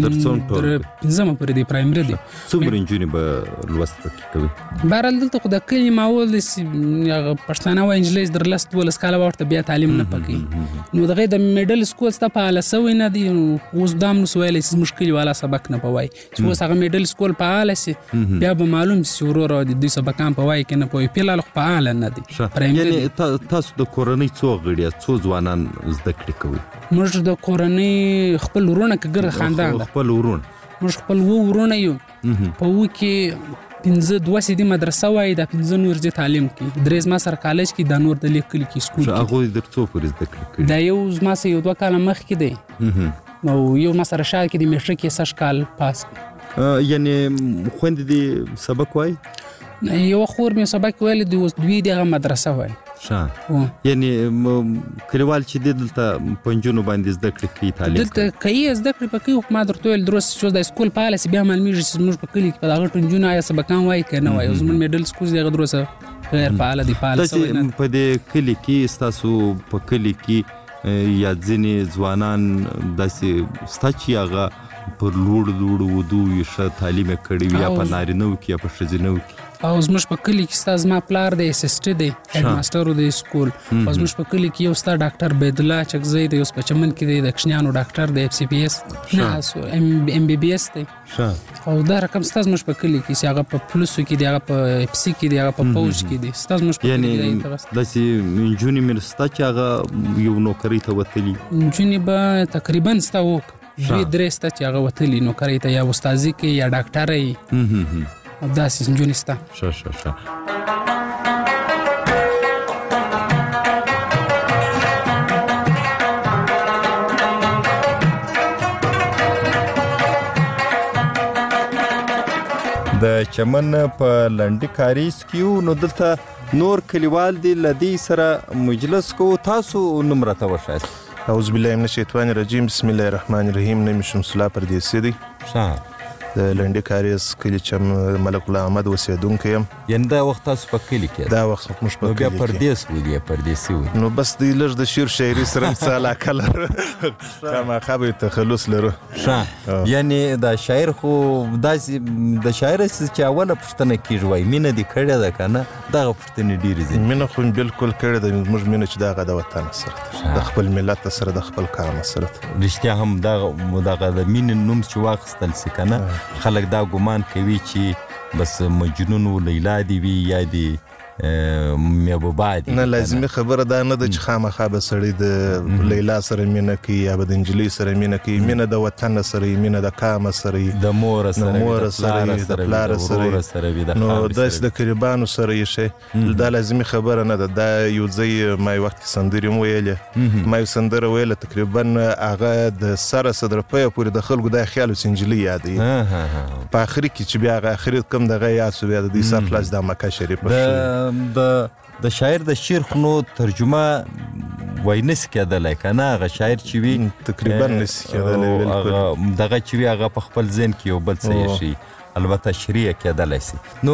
پنځمه پر دی پرایمري دی څومره انجونی به لوست پکې کوي بهرال دلته خو د کلی ماحول پښتانه انجلیز در لاست ول سکاله ورته بیا تعلیم نه پکې نو دغه د میډل سکول ستا په اله سوي نه دي اوس دام نو سوال هیڅ مشکل والا سبق نه پوي چې اوس هغه میډل سکول په اله سي بیا به معلوم سي ورور د دې سبقان پوي کنه پوي پیلال خو په اله نه دي یعنی تاسو د کورنۍ څو غړي څو ځوانان زده کړې کوي موږ د کورنۍ خپل ورونه کګر خاندان خپل ورون موږ خپل ورونه یو په وکي 2 سیدی مدرسه وای د 15 نور د تعلیم کې درېز ما سره کالج کې د نور د لیکل کې سکول هغه د څو پرې زده کړې دا یو ما سه یو 2 کال مخ کې دی نو یو ما سره شال کې د میټریک کې 6 کال پاس یعنی خوند دي سبق وای یو خور مې سبق ویل دی اوس دوی دغه مدرسه وای یعنی کلیوال چې دلته پنځونو باندې زده کړې کوي تعلیم دلته کوي زده کړې پکې خو ما درته ویل دروس چې د سکول پالیسي بیا معلومیږي چې موږ په کلی کې په دغه پنځونو آیا سبقان وای کنه وای زموږ میډل سکول دغه دروسه غیر فعال دي پالیسي په دې کلی کې تاسو په کلی کې یا ځینې ځوانان داسې ستا چې هغه پر لوړ ودو یې تعلیم کړی وي یا په نارینه‌و کې یا په ښځینه‌و کې او زموږ په کلی کې ستا زما پلار دی اسسټنټ دی هډ ماستر دی سکول او زموږ په کلی کې یو ستا ډاکټر بيدلا چکزی دی اوس په چمن کې دی د کښنیانو ډاکټر دی اف سی پی اس نه ام بي بي اس دی او دا رقم ستا زموږ په کلی کې چې هغه په پلوسو کې دی هغه په اف سی کې دی هغه په پوج کې دی ستا زموږ په کلی کې دی داسې انجونی مرستا چې هغه یو نوکری ته وتلی انجونی به تقریبا ستا وک دوی درې ستا چې هغه وتلی نوکری ته یا استادي کې یا ډاکټرۍ داسې انجونی ستا ښه د چمن په لنډی کاریز کې نو دلته نور کلیوال دی لدی سره مجلس کو تاسو نمرته وشاست اعوذ بالله من الشیطان الرجیم بسم الله الرحمن الرحیم نیم شمسلا پردیسی دی د لنډی کاریز کلی چې ملک الله احمد اوسیدونکی یم یعنی دا وخت تاسو په کلی کې دا وخت موږ په بیا پردیس ویلی پردیسی وی نو بس دی لږ د شعر شاعري سره څه علاقه لرو ما خبرې تخلص لرو یعنی دا شاعر خو داسې د شاعر چې اوله پوښتنه کیږي وای مینه دې کړې ده کنه دغه پوښتنې ډېرې دي مینه خو بالکل کړې ده موږ مینه چې دغه د وطن سره د خپل ملت سره د خپل قوم سره رښتیا هم دغه د مینې نوم چې واخیستل سي کنه خلک دا ګمان کوي چې بس مجنون و لیلا دی وي یا دی محبوبه دی نه لازمي خبره دا نه ده چې خامخا به سړی د لیلا سره مینه کوي یا به د نجلۍ سره مینه کوي. مینه د وطن سره وي، مینه د قام سره وي، د مور سره وي، د پلار سره وي. نو داسې د قریبانو سره یې شی دا لازمي خبره نه ده. دا یو ځای ما یو وخت کې سندرې هم ویلې، ما یو سندره ویله تقریبا هغه د سره صدر پایه پورې د خلکو دا خیال و چې نجلۍ یادوي. په آخري کې چې بیا هغه آخري کوم دغه یاد شو، بیا د دې سر خلاص د مکه شریفه د شاعر د شعر خو نو ترجمه وای نسی کېدلی که نه، هغه شاعر چې وي تقریبا نسی کېدلی، بالکل دغه چې وي هغه په خپل ذهن کې یو بل څه ایښي، البته شریع کېدلی سي. نو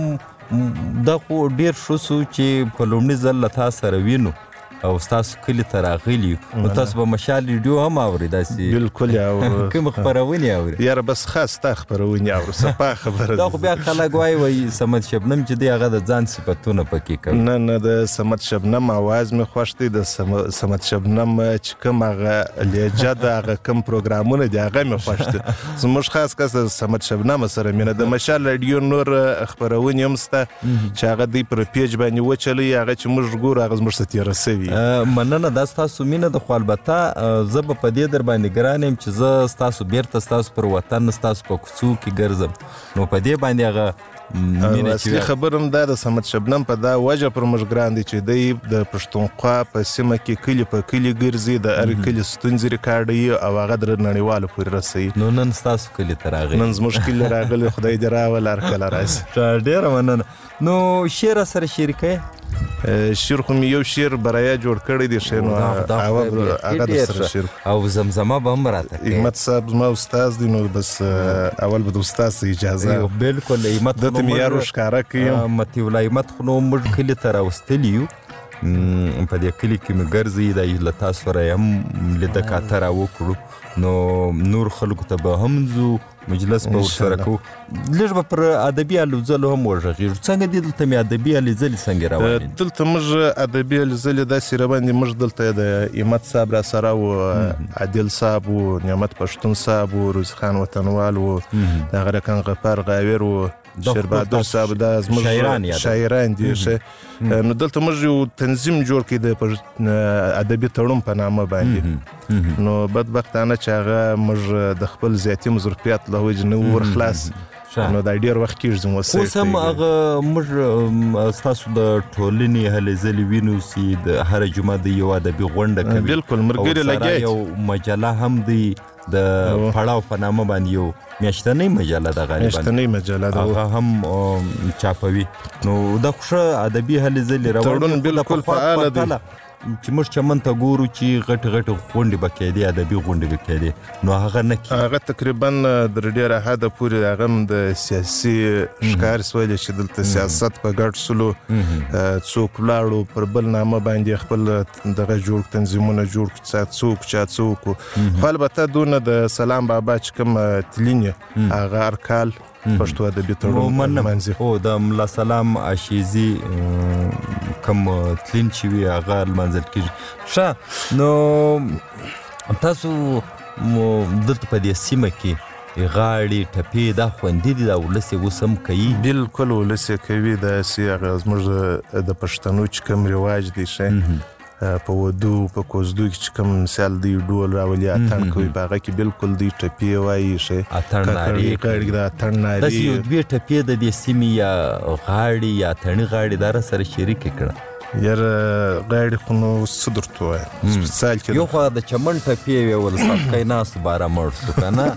دا خو ډېر ښه سو چې په لومړي ځل له تا سره وینو او ستاسو کلي ته راغلي یو. تاسو به مشال ریډیو هم اورئ داسې؟ بالکل اورو. کوم خپرونې اورئ؟ یاره بس خاص ستا خپرونې اورو، صفا خبره دا خو بیا خلک وایي صمد شبنم چې دی هغه د ځان صفتونه پکې کوي. نه د صمد شبنم اواز مې خوښ دی، د صمد شبنم چې کوم هغه لهجه ده، هغه کوم پروګرامونه دي هغه مې خوښ دي. زموږ خاص کس د صمد شبنم سره مینه. د مشال ریډیو نور خپرونې هم شته چې هغه دوی پر پیج باندې وچلوي، هغه چې موږ ګورو هغه زموږ څه تېره سوي. مننه، دا ستاسو مینه ده. خو البته زه به په دې در باندې ګران یم چې زه ستاسو بیرته ستاسو پر وطن ستاسو په کوڅو کې ګرځم، نو په دې باندې هغه اصلي خبر هم دا د صمد شبنم په دا وجه پر موږ ګران دی چې دی د پښتونخوا په سیمه کې کلي په کلي ګرځي، د هر کلي ستونزې ریکارډوي او هغه د نړیوالو پورې رسوي. نو نن ستاسو کلي ته راغلی؟ نن زموږ کلي راغلی، خدای دې راول هر کله راشي. ډېره مننه. نو شعر سره شریکوي؟ شعر خو مې یو شعر برایا جوړ کړی دی، ښه نو هغه د سره شعر او زمزمه به هم راته کوي. احمد صاحب زما استاد دی، نو بس اول به د استاد څخه اجازه. بالکل احمد دته مې یارو ښکاره کړي. مطیع الله احمد خو نو موږ کلي ته راوستلي یو، په دې کلي کې مې ګرځي، دا له تاسو سره یې هم لیده کاته راوکړو. نو نور خلکو ته به هم ځو، مجلس به ورسره کوو، لږ به پر ادبي هلو ځلو هم وغږېږو. څنګه دي دلته مې ادبي هلې ځلې څنګه روانې دي؟ دلته موږ ادبي هلې ځلې داسې روان دي. موږ دلته د احمد صاحب را سره و، عادل صاحب و، نعمت پښتون صاحب و، روزي خان وطنوال و، دغه رکن غفار غاویر و، شیر بهادر صاحب، دا زموږ شاعران دي. نو دلته موږ یو تنظیم جوړ کړی د ادبي تړون په نامه باندې. نو بدبختانه چې هغه موږ د خپل ذاتي مصروفیات له وجې نه ورخلاص، نو دا ډېر وخت کېږي زموږ سره. اوس هم هغه موږ ستاسو د ټولنې هلې ځلې وینو چې د هره جمعه د یو ادبي غونډه کوي. بالکل ملګري لګیا یو مجله هم دی د پړاو په نامه باندې، یو میاشتنۍ مجله ده، غالبا میاشتنۍ مجله ده، هغه هم چاپوي. نو دا خو ښه ادبي هلې ځلې روان دي. بالکل فعاله دي چې موږ چمن ته ګورو چې غټې غټې غونډې به کېدې، ادبي غونډې به کېدې، نو هغه نه کېږي. هغه تقریبا د ډېره حده پورې هغه هم د سیاسي ښکار سویلی چې دلته سیاست په ګډ سلو څوک ولاړو پر بل نامه باندې خپل دغه جوړ تنظیمونه جوړ کړو، څوک چا څوک. خو البته دونه د سلام بابا چې کوم تلینې هغه هر کال پښتو ادبي تړون لمانځي. هو د ملا سلام عاشیزي کوم تلین چې وي هغه لمانځل کېږي. ښه، نو تاسو دلته په دې سیمه کې غاړې ټپې دا خوندې دي، دا ولس یې اوس هم کوي؟ بالکل ولس یې کوي. داسې هغه زموږ د پښتنو چې کوم رواج دی، ښه په ودو په کوزدو کې چې کوم مثال دی ډول راولي، اتڼ کوي، په هغه کې بالکل دی ټپې وایي، ښه اتڼ نارې کوي، د اتڼ نارې. داسې یو دوې ټپې د دې سیمې یا غاړې یا اتڼي غاړې دا را سره شریکې کړه. یاره غاړې خو نو څه درته ووایم، سپیڅال کې یو خوا د چمن ټپې وې ولسمکی ناستو باره مړ شو که نه.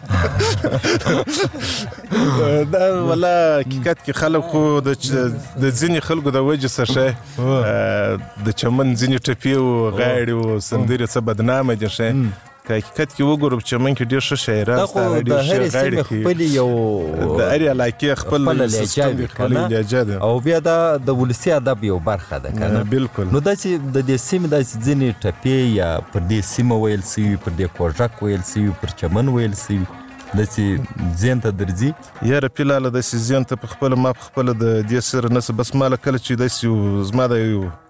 دا ولا حقیقت کې خلک خو د ځینې خلکو د وجې څخه د چمن ځینې ټپې و غاړې و سندرې څه بدنامه دي. ښه که حقیقت کې وګورو په چمن کې ډېر ښه شاعران شته، د هرې سیمې خپلې یو د هرې علاقې خپل لهجه ده، او بیا دا د ولسي ادب یو برخه ده که نه. بالکل. نو داسې د دې سیمې داسې ځینې ټپې یا پر دې سیمه ویل سوي، پر دې کوژک ویل سوي، پر چمن ویل سوي، داسې ذهن ته درځي؟ یاره فیلاله داسې ذهن ته په خپله ما په خپله د دې سره نه څه، بس ما له کله چې داسې زما د یو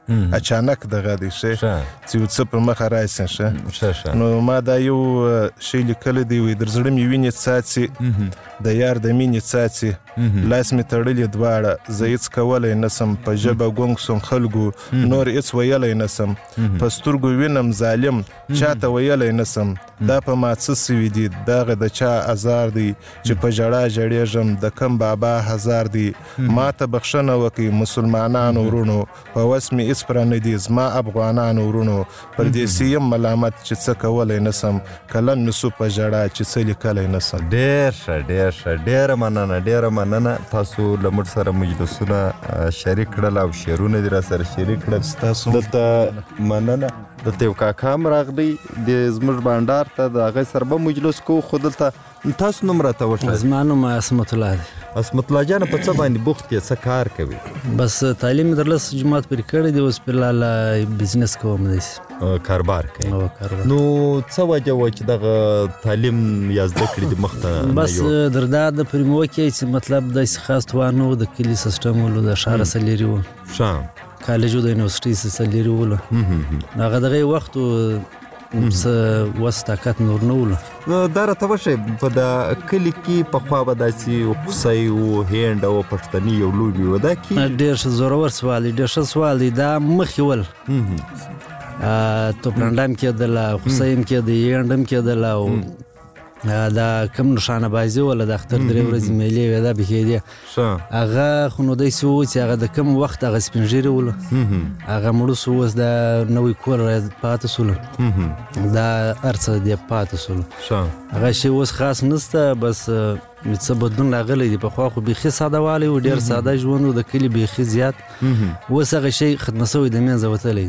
اچانک دغه دی شي چې یو څه په مخه راشي شه نو ما دا یو شی لیکلی دی وي در زړه مې وینې څاڅي د یار د مینې څاڅي لاس مې تړلي دواړه زه هېڅ کولی نسم په ژبه ګونګ سوم خلکو نور هېڅ ویلی نسم په سترګو وینم ظالم چاته ویلی نسم دا په ما څه سوي دي دغه د چا ازار دی چې په ژړا ژړېږم د کم بابا هزار دی ما ته بخښنه وکړي مسلمانانو ورونو په وس مې هېڅ پوره نه دي زما افغانانو ورونو پردیسي یم ملامت چې څه کولی نسم کلن مې سو په ژړا چې څه لیکلی نسم. ډېر ښه ډېر ښه ډېره مننه تاسو له موږ سره مجلسونه شریک کړل او شعرونه دې را سره شریک کړل دلته مننه دلته یو کاکا هم راغلی د زموږ بانډار ته د هغې سره به مجلس کوو خو دلته تاسو نوم راته وښایئ. زما نوم عصمت الله دی. عصمت الله جانه په څه باندې بوخت یې څه کار کوي؟ بس تعلیم مې درلس جماعت پرې کړی دی اوس فلحال بزنس کوم داسې کاروبار کوي. نو څه وجه وه چې دغه تعلیم یا زده کړې د مخته بس دردا د پرې مې وکړئ چې مطلب داسې خاص توان نه و د کلي سیسټم ولو د ښاره څه لرې و کالج د یونیورسټۍ څه لرې ولو هغه دغه وخت څه وس طاقت نور نه ولو. دا راته وښیئ په د کلي کې پخوا به داسې خوسۍ و هینډ او پښتني یو لوبې و دا کې ډېر ښه زورور سوال دی ډېر ښه سوال دی دا مخکې ول توپلنډه هم کېدله خوسۍ هم کېده هینډ هم کېدله او دا کم نښانه بازي وله د اختر 3 ورځې میلې وې دا به کېدې هغه خو نو داسې و چې هغه د کم وخت هغه سپین ږیري ولو هغه مړه سو اوس دا نوی کور پاته سولو دا هر څه دی پاته سولو هغه شی اوس خاص نسته بس څه بدلون راغلی دی پخوا خو بیخي ساده والی و ډېر ساده ژوند و د کلي بیخي زیات اوس هغه شی ختمه سوی د منځه وتلی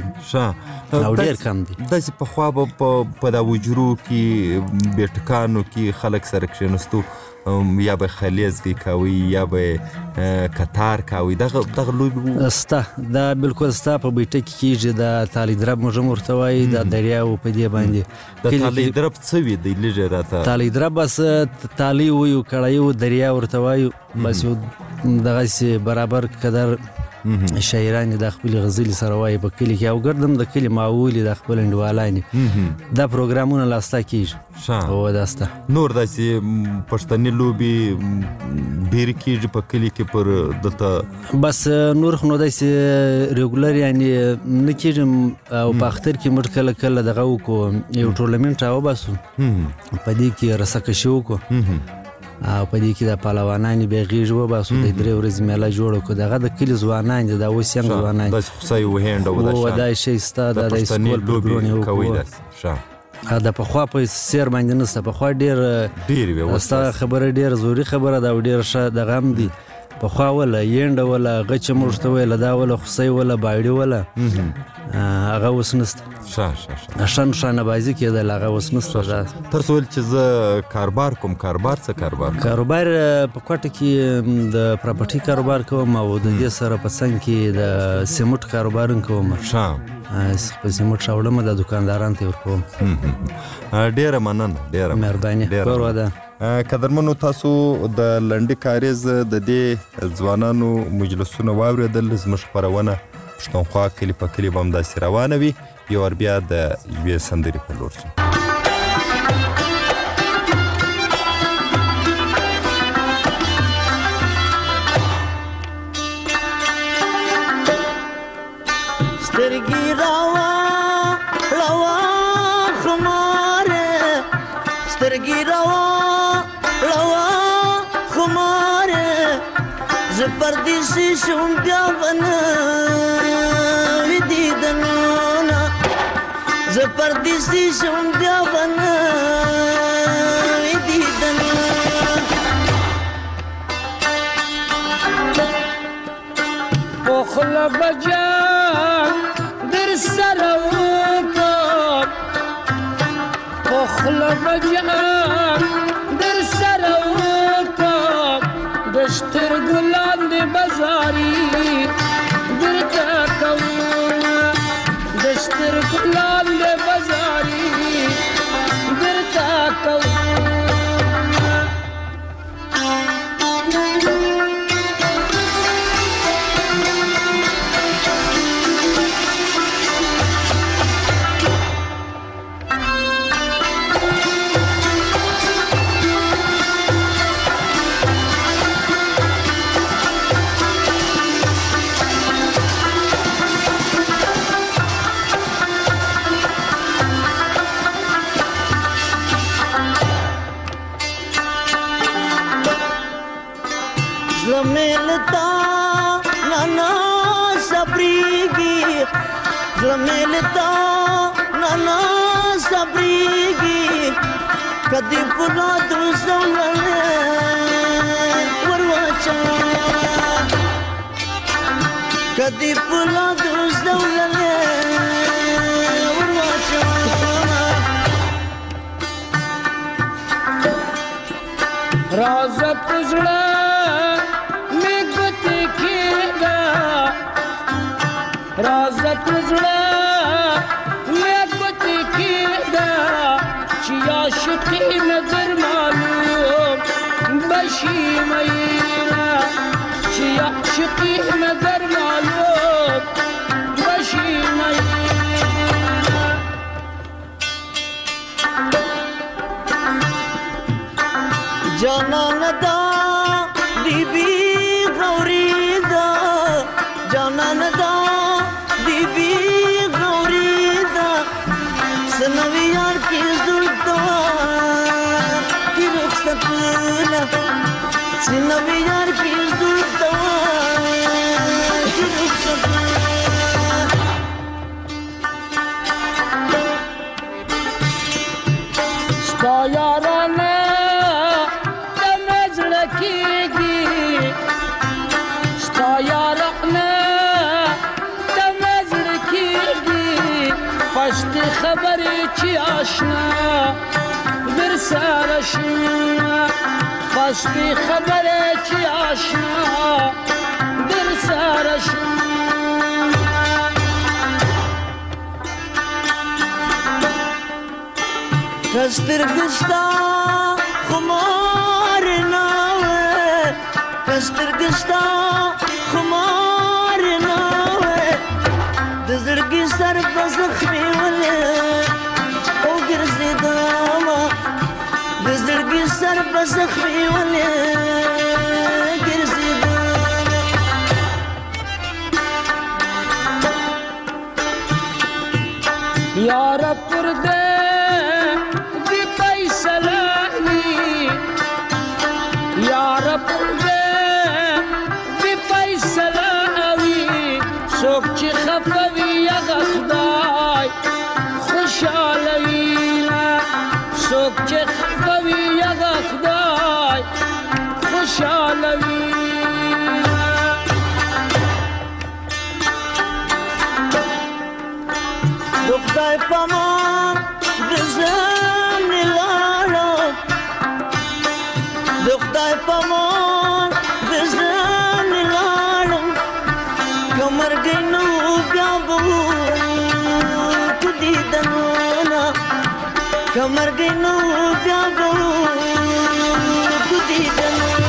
او ډېر کم دی. داسې پخوا به په دا وجرو کې بیټکانو کې خلک سره کښېنستو یا به خلیزګي کوي یا به کتار کوي دغه لوبې سته دا بالکل سته په بیټه کې کېږي د تالی درب موږ هم ورته وایي دا دریاو په دې باندې د تالی درب څه وي دی لږه راته تالی درب بس تالی وایو کړایي و دریا ورته وایو بس یو دغسې برابر قدر شاعران د خپل غزل سره وایي په کلی کې او ګردم د کلی ماولي د خپل انډوالان دا پروګرامونه لاسته کیږي او داسته نور داسې پښتني لوبي ډیر کیږي په کلی کې پر دته بس نور خو نو داسې ریګولر یعنی نه کیږي او په اختر کې موږ کله کله دغه وکړو یو ټورنمنټ راوباسو په دې کې رسکشي وکړو او په دې کې د پهلوانانې بیا غېږ وباسو د 3 ورځې میله جوړه کړو دغه د کلي ځوانان دي دا اوس ینګ ځوانان داسې خوسۍ و هینډ او دا شی سته دا د سکول پروګرام یې وکړو د پخوا په سیر باندې نسته پخوا ډېر ستا خبره ډېر زوري خبره ده او ډېر ښه دغه هم دي پخوا وله هینډه وله غچه موږ ته ویله دا وله خوسۍ وله باړې وله هغه اوس نسته ښه نښانه بازي کېدل هغه اوس نسته تاسو ویل چې زه کاروبار کوم کاروبار څه کاروبار په کوټه کې د پراپرټي کاروبار کوم او د دې سره په څنګ کې د سیمټ کاروبار هم کوم په سیمټ راوړم د دکاندارانو ته ورکوم. ډېره مننه ډېره مهرباني قدرمنو تاسو د لنډي کاریز د دې ځوانانو مجلسونه واورېدل زموږ خپرونه پښتونخوا کلي په کلي به همداسې روانه وي یو ور بیا د یوې سندرې په لور ځو. سترګې راوا لوا خماره سترګې راوا لوا خماره زه پردیسي شوم بیا بنه دیدنونه زه پردیسي شوم بیا بنه دیدنونه پخله بجان در سره وکړ پخله بجان در سره وکړ د سترګو لاندې بازاري درته کومه د سترګو لاندې بازاري درته کومه زلمیلتا نانا صبریگی زلمیلتا نانا صبریگی کدی پلا دوزولنے ورواچا کدی پلا دوزولنے ورواچا راز پزړه می ګوتې کېږه راز پزړه می ګوتې کېږه چې عاشقي نظر معلوم بشي مینا چې عاشقي نظر معلوم بشي مینا جانان دا بیبی غوری دا جانان دا بیبی غوری دا سنوی یار کی زلطا کی رخصت لا سنوی یار کی زلطا کی رخصت ستا یارانه پشت خبری چی آشنا در سرشنا پشت خبری چی آشنا در سرشنا کستر گستا خمار ناوے کستر گستا خمار ناوے دزرگی سر بزخمی ولی او گرزی داما دزرگی سر بزخمی ولی گرزی داما یار پردے دی پیسلانی یار پردے دی پیسلانی سوک چی خفوی اغا خدای خوشحالوینا سوک چی خفوی اغا خدای خوشحالوینا دخدای پامان بزن لارو دخدای پامان بزن لارو کمر گینو بیابو کدی دنونا کمر گینو بیابو کدی دنونا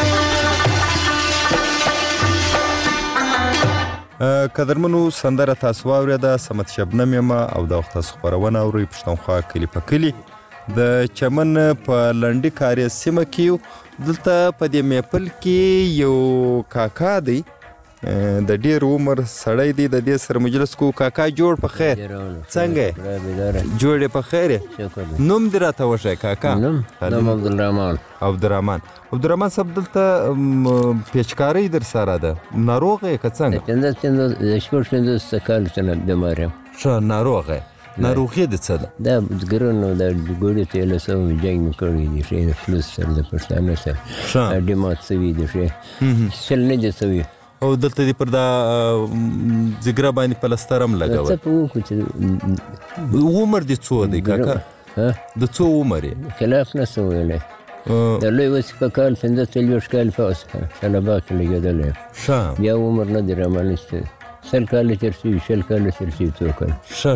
قدرمنو سندره تاسو واورېده سمت شبنم یم او د وخت تاسو خپرونه اورئ پښتونخوا کلي په کلي د چمن په لنډي کارې سیمه کې یو دلته په دې میپل کې یو کاکا دی د ډېر عمر سړی دی د دې سره مجلس کو کاکا جوړ په خیر څنګه جوړ په خیر نوم دې راته وښیه کاکا نوم عبدالرحمن صاحب دلته پیچکارۍ در سره ده ناروغ یې که څنګه شپږ پنځوس کالو څه بیمار یم ښه ناروغ یې ناروغي دې څه ده دا ګرنو د ګوړې تېله سوی جنګ مې کړی دي ښې د فلوس سره د پښتانه سره هډې مات سوي دي ښې شل نه دي سوي او دلته دې پر دا ځګره باندې پلستر هم لګوي څه په وکړو چې عمر دې څو دی کاکا د څو عمر یې خلاف نه څه ویلی د لوی وسې په کال 45 کال په طلبا کې لګېدلی بیا عمر نه دی رامنځته 100 کاله تېر شوي 20 کاله تېر شوي څو کاله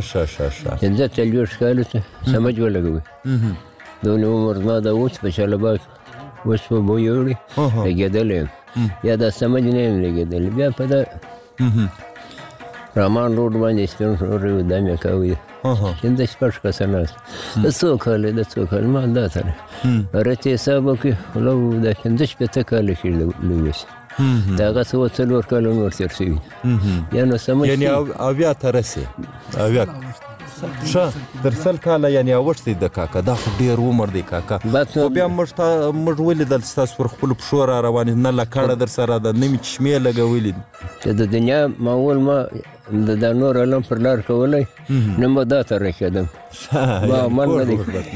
45 کالو ته سمج ولګوي دونه عمر زما د اوس په طلبا کې اوس په بوی وړي لګېدلی یم یا دا سمج نه یم لګېدلی بیا په دا رامان روډ باندې سپین روډ دا مې کوي پنځه شپږ کسه ناست د څو کاله ما دا سره رتې حساب وکړي لو دا پنځه شپېته کاله کې لوی شي د هغه څه 4 کاله نور تېر شوي یا نو سمج یعنې اویا ته رسې اویا تر 100 کاله یعنې اوښتی د کاکا دا خو ډېر عمر دی کاکا خو بیا موږ ولیدل ستاسو پر خپلو پښو را روانې نه لکړه در سره ده نه مې چشمې لګولي چې د دنیا معمول ما د نور علم پر لار کولی نه ما دا ته رسېدم ما عمل نه دی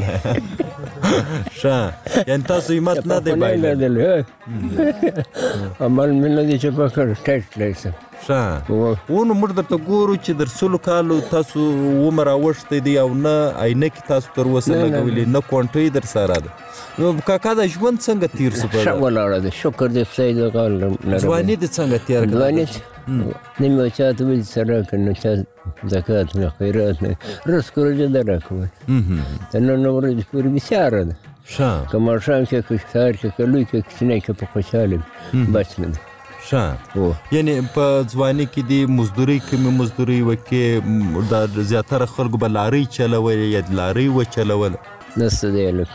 ښه یعنې تاسو همت نه دی بایللی عمل مې نه دی چې پکړ ټیټ کړی څه ښه نو موږ درته ګورو چې در 100 کالو تاسو عمر اوښتی دی او نه عینکې تاسو تر اوسه لګولي نه کونټۍ در سره ده نو کاکا دا ژوند څنګه تیر سو ښه ولاړه ده شکر دی خدای د غال ځواني دې څنګه تېر کړه ځواني نه مې چا ته ویل سره که نه چا زکات نه خیرات نه رزق روژه ده راکول تر نن ورځې پورې بسیاره ده که ماښام کې که سهار کې که لوی کې کوچنی کې په خوشحاله بس نه ده ښه یعنې په ځواني کې دې مزدورۍ کمې مزدورۍ وکړې دا زیاتره خلکو به لارۍ چلولې یا لارۍ وچلوله نسته دی هلک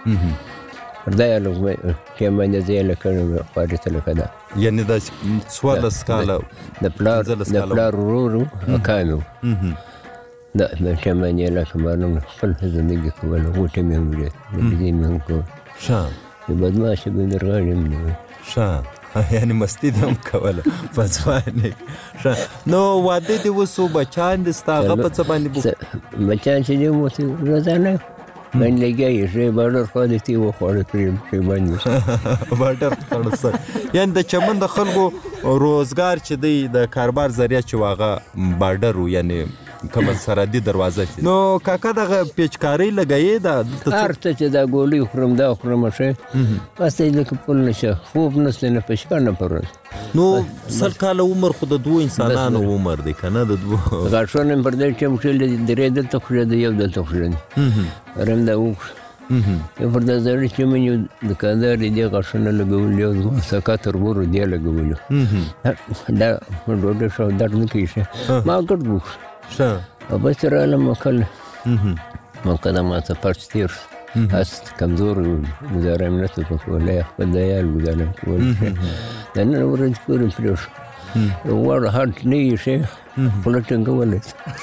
پر دا هلک چې باندې زه یې لکړم خوارې ته لکه ده یعنې داسې 14 کاله د پلار ورور و اکا مې و دا چې باندې یې لکه معلوم خپل زندګي کوله غوټې مې هم ولید بجې مې هم کول ښه بدماشه بندرغاړې هم نه ښه یعنې مستي دې هم کوله په ځوانۍ ښه نو واده دې وسو بچیان دې ستا هغه په څه باندې بچیان چې دې مو روزانه باندې لګیا یې ښې بارډر خوا دې تی وخوړه پرې باندې بارډر خوړه څه یعنې د چمن د خلکو روزګار چې دی د کاروبار ذریعه چې و هغه بارډر و یعنې کمل سرحدي دروازه چې نو کاکا دغه پیچکارۍ لګیې ده هر څه چې دا ګولۍ خورم دا خورم ښه بس دی لکه پل نشه خوب نسته نه په شپه نه په ورځ نو 100 کاله عمر خو د 2 انسانانو عمر دی که نه د 2 غاښونه مې پر دې ټیم کښېږدي درې دلته کښېږدي یو دلته کښېږدي رم دا وکړو یو پر دا زړې چمن یو دوکاندار دی دې غاښونه لګولي او زما سکا تربور دی لګولي دا ډوډۍ شو درد نه کوي ښه ما ګډ وکړو او بس رالم وکړ موقع ما ته پرچ تیر هست کمزور گزاره هم نتو کولی خپل د یال گزاره کولی د نن ورځ پورې پرېښو وړ هټ نه یې ښې خوله ټینګولی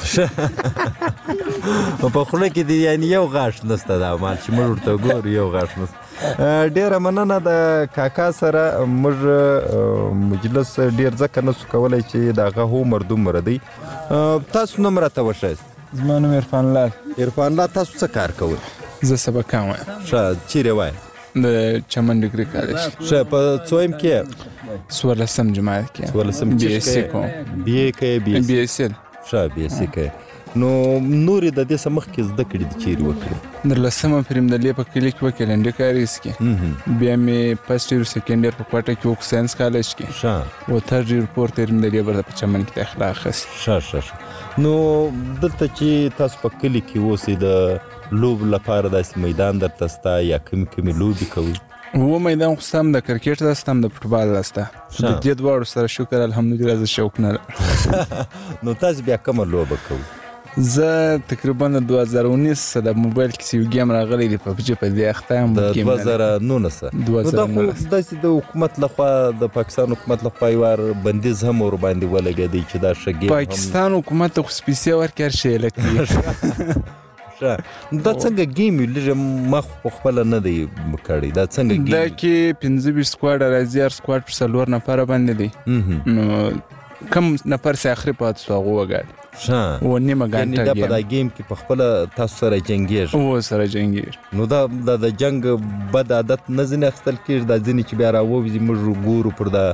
په خوله کې دې یعنې یو غاښ نسته دا مال چې موږ ورته ګورو یو غاښ نسته ډېره مننه د کاکا سره موږ مجلس ډېر ځکه نسو کولی چې د هغه عمر دومره دی تاسو نوم راته وښایاست زما نوم عرفان الله تاسو څه کار کوئ زه سبقان وایم ښه چیرې وایې د چمن ډګري کالج ښه په څویم کې 14 جماعت کې بي اس سي کوم بي اي کوې بي اس سي ښه بي اس سي کوې نو نورې د دې څه مخکې زده کړي د چیرې وکړې 13 پرېمدلې په کلي کې وکړې لنډې کاریز کې بیا مې فرست ایئر سیکنډ ایئر په کوټه کې وکړ ساینس کالج کې ښه او تھرډ ایئر فورث ایئر مې د لیبر په چمن کې داخله اخیستې ښه نو دلته چې تاسو په کلي کې اوسئ د لوبو لپاره داسې میدان درته شته یا کومې لوبې کوئ و میدان خو سم د کرکټ ده سم د فوټبال ده سته د دې دواړو سره شکر الحمدلله زه شوق نه لرم نو تاسو بیا کومه لوبه کوئ زه تقریبا د 2019 د موبایل کې یو گیم راغلی دی په پجې په دې اخته هم د 2019 نو دا خو داسې د حکومت لخوا د پاکستان حکومت لخوا یو بندیز هم ور باندې ولګېدی چې دا ښه گیم پاکستان حکومت خو سپیسیا ورکړ شي لکه دا څنګه گیم لږه ما خو خپل نه دی کړی دا څنګه گیم دا کې 15 سکواډ راځي هر سکواډ پر څلور نفر باندې دی نو کم نفر سه اخري پات سو هغه وګاړي و نیمه غانټه دا په دا گیم کې په خپل تاسو سره جنگیږي او سره جنگیږي نو دا د جنگ بد عادت نه ځنه خپل کېږي دا ځنه چې بیا راووځي موږ ګورو پر دا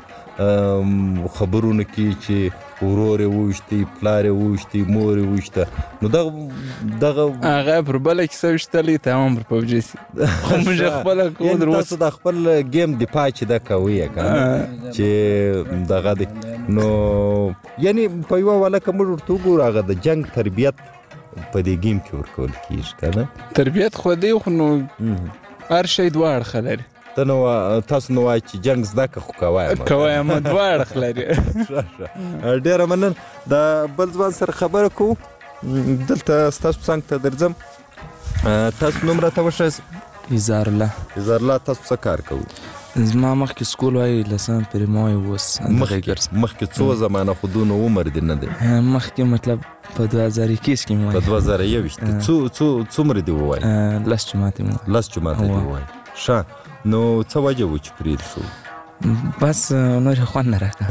خبرونه کې چې ورور وشتي پلار وشتي مور وشته نو دغه هغه پر بل کې سوشتلې تمام پر پوجي خو موږ خپل کو تاسو د خپل گیم د پاچ د کوي کنه چې دغه نو یعنی په یو ولا کوم ورته ګور هغه د جنگ تربیت په دې گیم کې ورکول کیږي کنه تربیت خو دی خو نو هر شی دوه خلل نو تاسو نو وایي چې جنگ زده که خو کووایم دوه اړخ لري ډېره مننه د بل ځوان سره خبره کوو دلته ستاسو څنګ ته درځم تاسو نوم راته وښایاست اظهار الله تاسو څه کار کوئ زما مخکې سکول وایي لسم پریما وایي اوس مخکې څو زمانه خو دونه عمر دې نه دی مخکې مطلب په 2021 کې مې په 2021 کې څومره دې ووایي 10 جماعت مې 10 جماعت دې ووایي ښه نو څه وجه و چې پرېښ شو بس نور خوند نه راکړه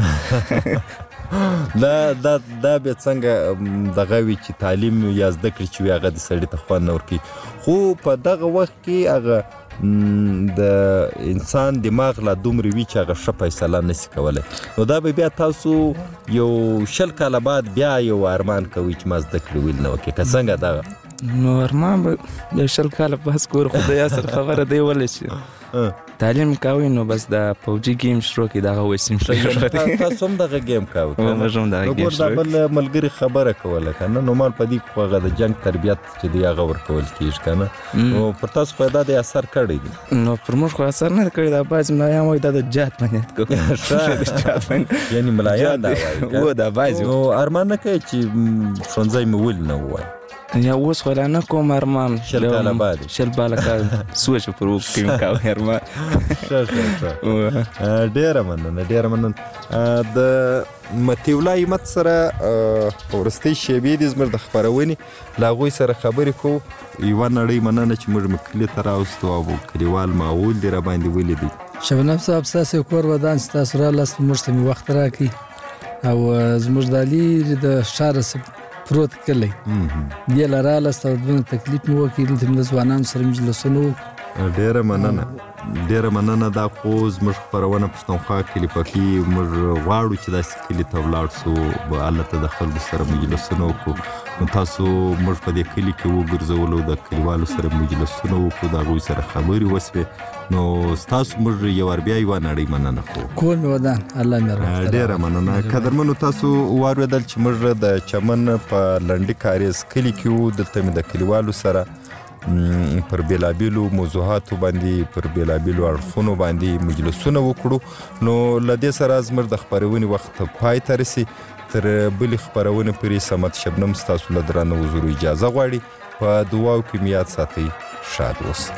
دا بیا څنګه دغه وي چې تعلیم یا زده کړې چې وي هغه د سړي ته خوند نه ورکوي خو په دغه وخت کې هغه د انسان دماغ لا دومره وي چې هغه ښه فیصله نشي کولی نو دا به بیا تاسو یو 20 کاله بعد بیا یو ارمان کوئ چې ما زده کړې ویل نه وکړي که څنګه دغه نو ارمان به یو 20 کاله بس کور خدای سره خبره دی ولې شي تعلیم کوي نو بس د پوجي گیم شروع کی دغه وسیم شروع تاسو هم دغه گیم کوي موږ دغه گیم شروع بل ملګری خبره کوله کنه نو مال پدې خوغه د جنگ تربیت چې دی هغه ورکول کیږي کنه نو پر تاسو پیدا د اثر کړی دی نو پر موږ خو اثر نه کړی دا باز ملایان وای د جات باندې یعنی ملایان دا وای و دا باز نو ارمان نه کوي چې ښوونځی مو ول نه وای یا اوس خو نه کوم ارمان 20 کاله بعد 20 بالا کال سوچ پر وکم کاوه ارمان ډیر مننه د متیولا ایمت سره ورستي شیبې د زمر د خبرونې لاغوي سره خبرې کو یو نړۍ مننه چې موږ مکلی تر اوستو او کلیوال معول دی را باندې ولیدي شبنم صاحب تاسو کور ودان تاسو را لاس موږ ته وخت راکړي او زموږ د لیر د شهر پروت کلی دی لاره لاستو د تکلیف مو وکیل د ځوانان سره مجلسونو ډیره مننه دا خو زموږ خبرونه پښتونخوا کلیپاکي موږ غواړو چې داسې کلي ته ولاړ سو به الله ته د خلکو سره مجلسونه وکړو نو تاسو موږ په دې کلي کې وګرځولو د کلیوالو سره مجلسونه وکړو د هغوی سره خبرې وسوې نو ستاسو موږ یو بیا یوه نړۍ مننه کور مې ودان الله مې ډیره مننه قدرمنو تاسو واورېدل چې موږ د چمن په لنډي کاریز کلي کې وو دلته مې د کلیوالو سره پر بیلابیلو موضوعاتو باندې پر بیلابیلو اړخونو باندې مجلسونه وکړو نو لدې سره زموږ د خبرونې وخت پای ته رسي تر بلې خبرونې پورې صمد شبنم ستاسو له درانه حضور اجازه غواړي په دعاو کې مې یاد ساتئ شاد اوسئ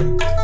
ورکړي.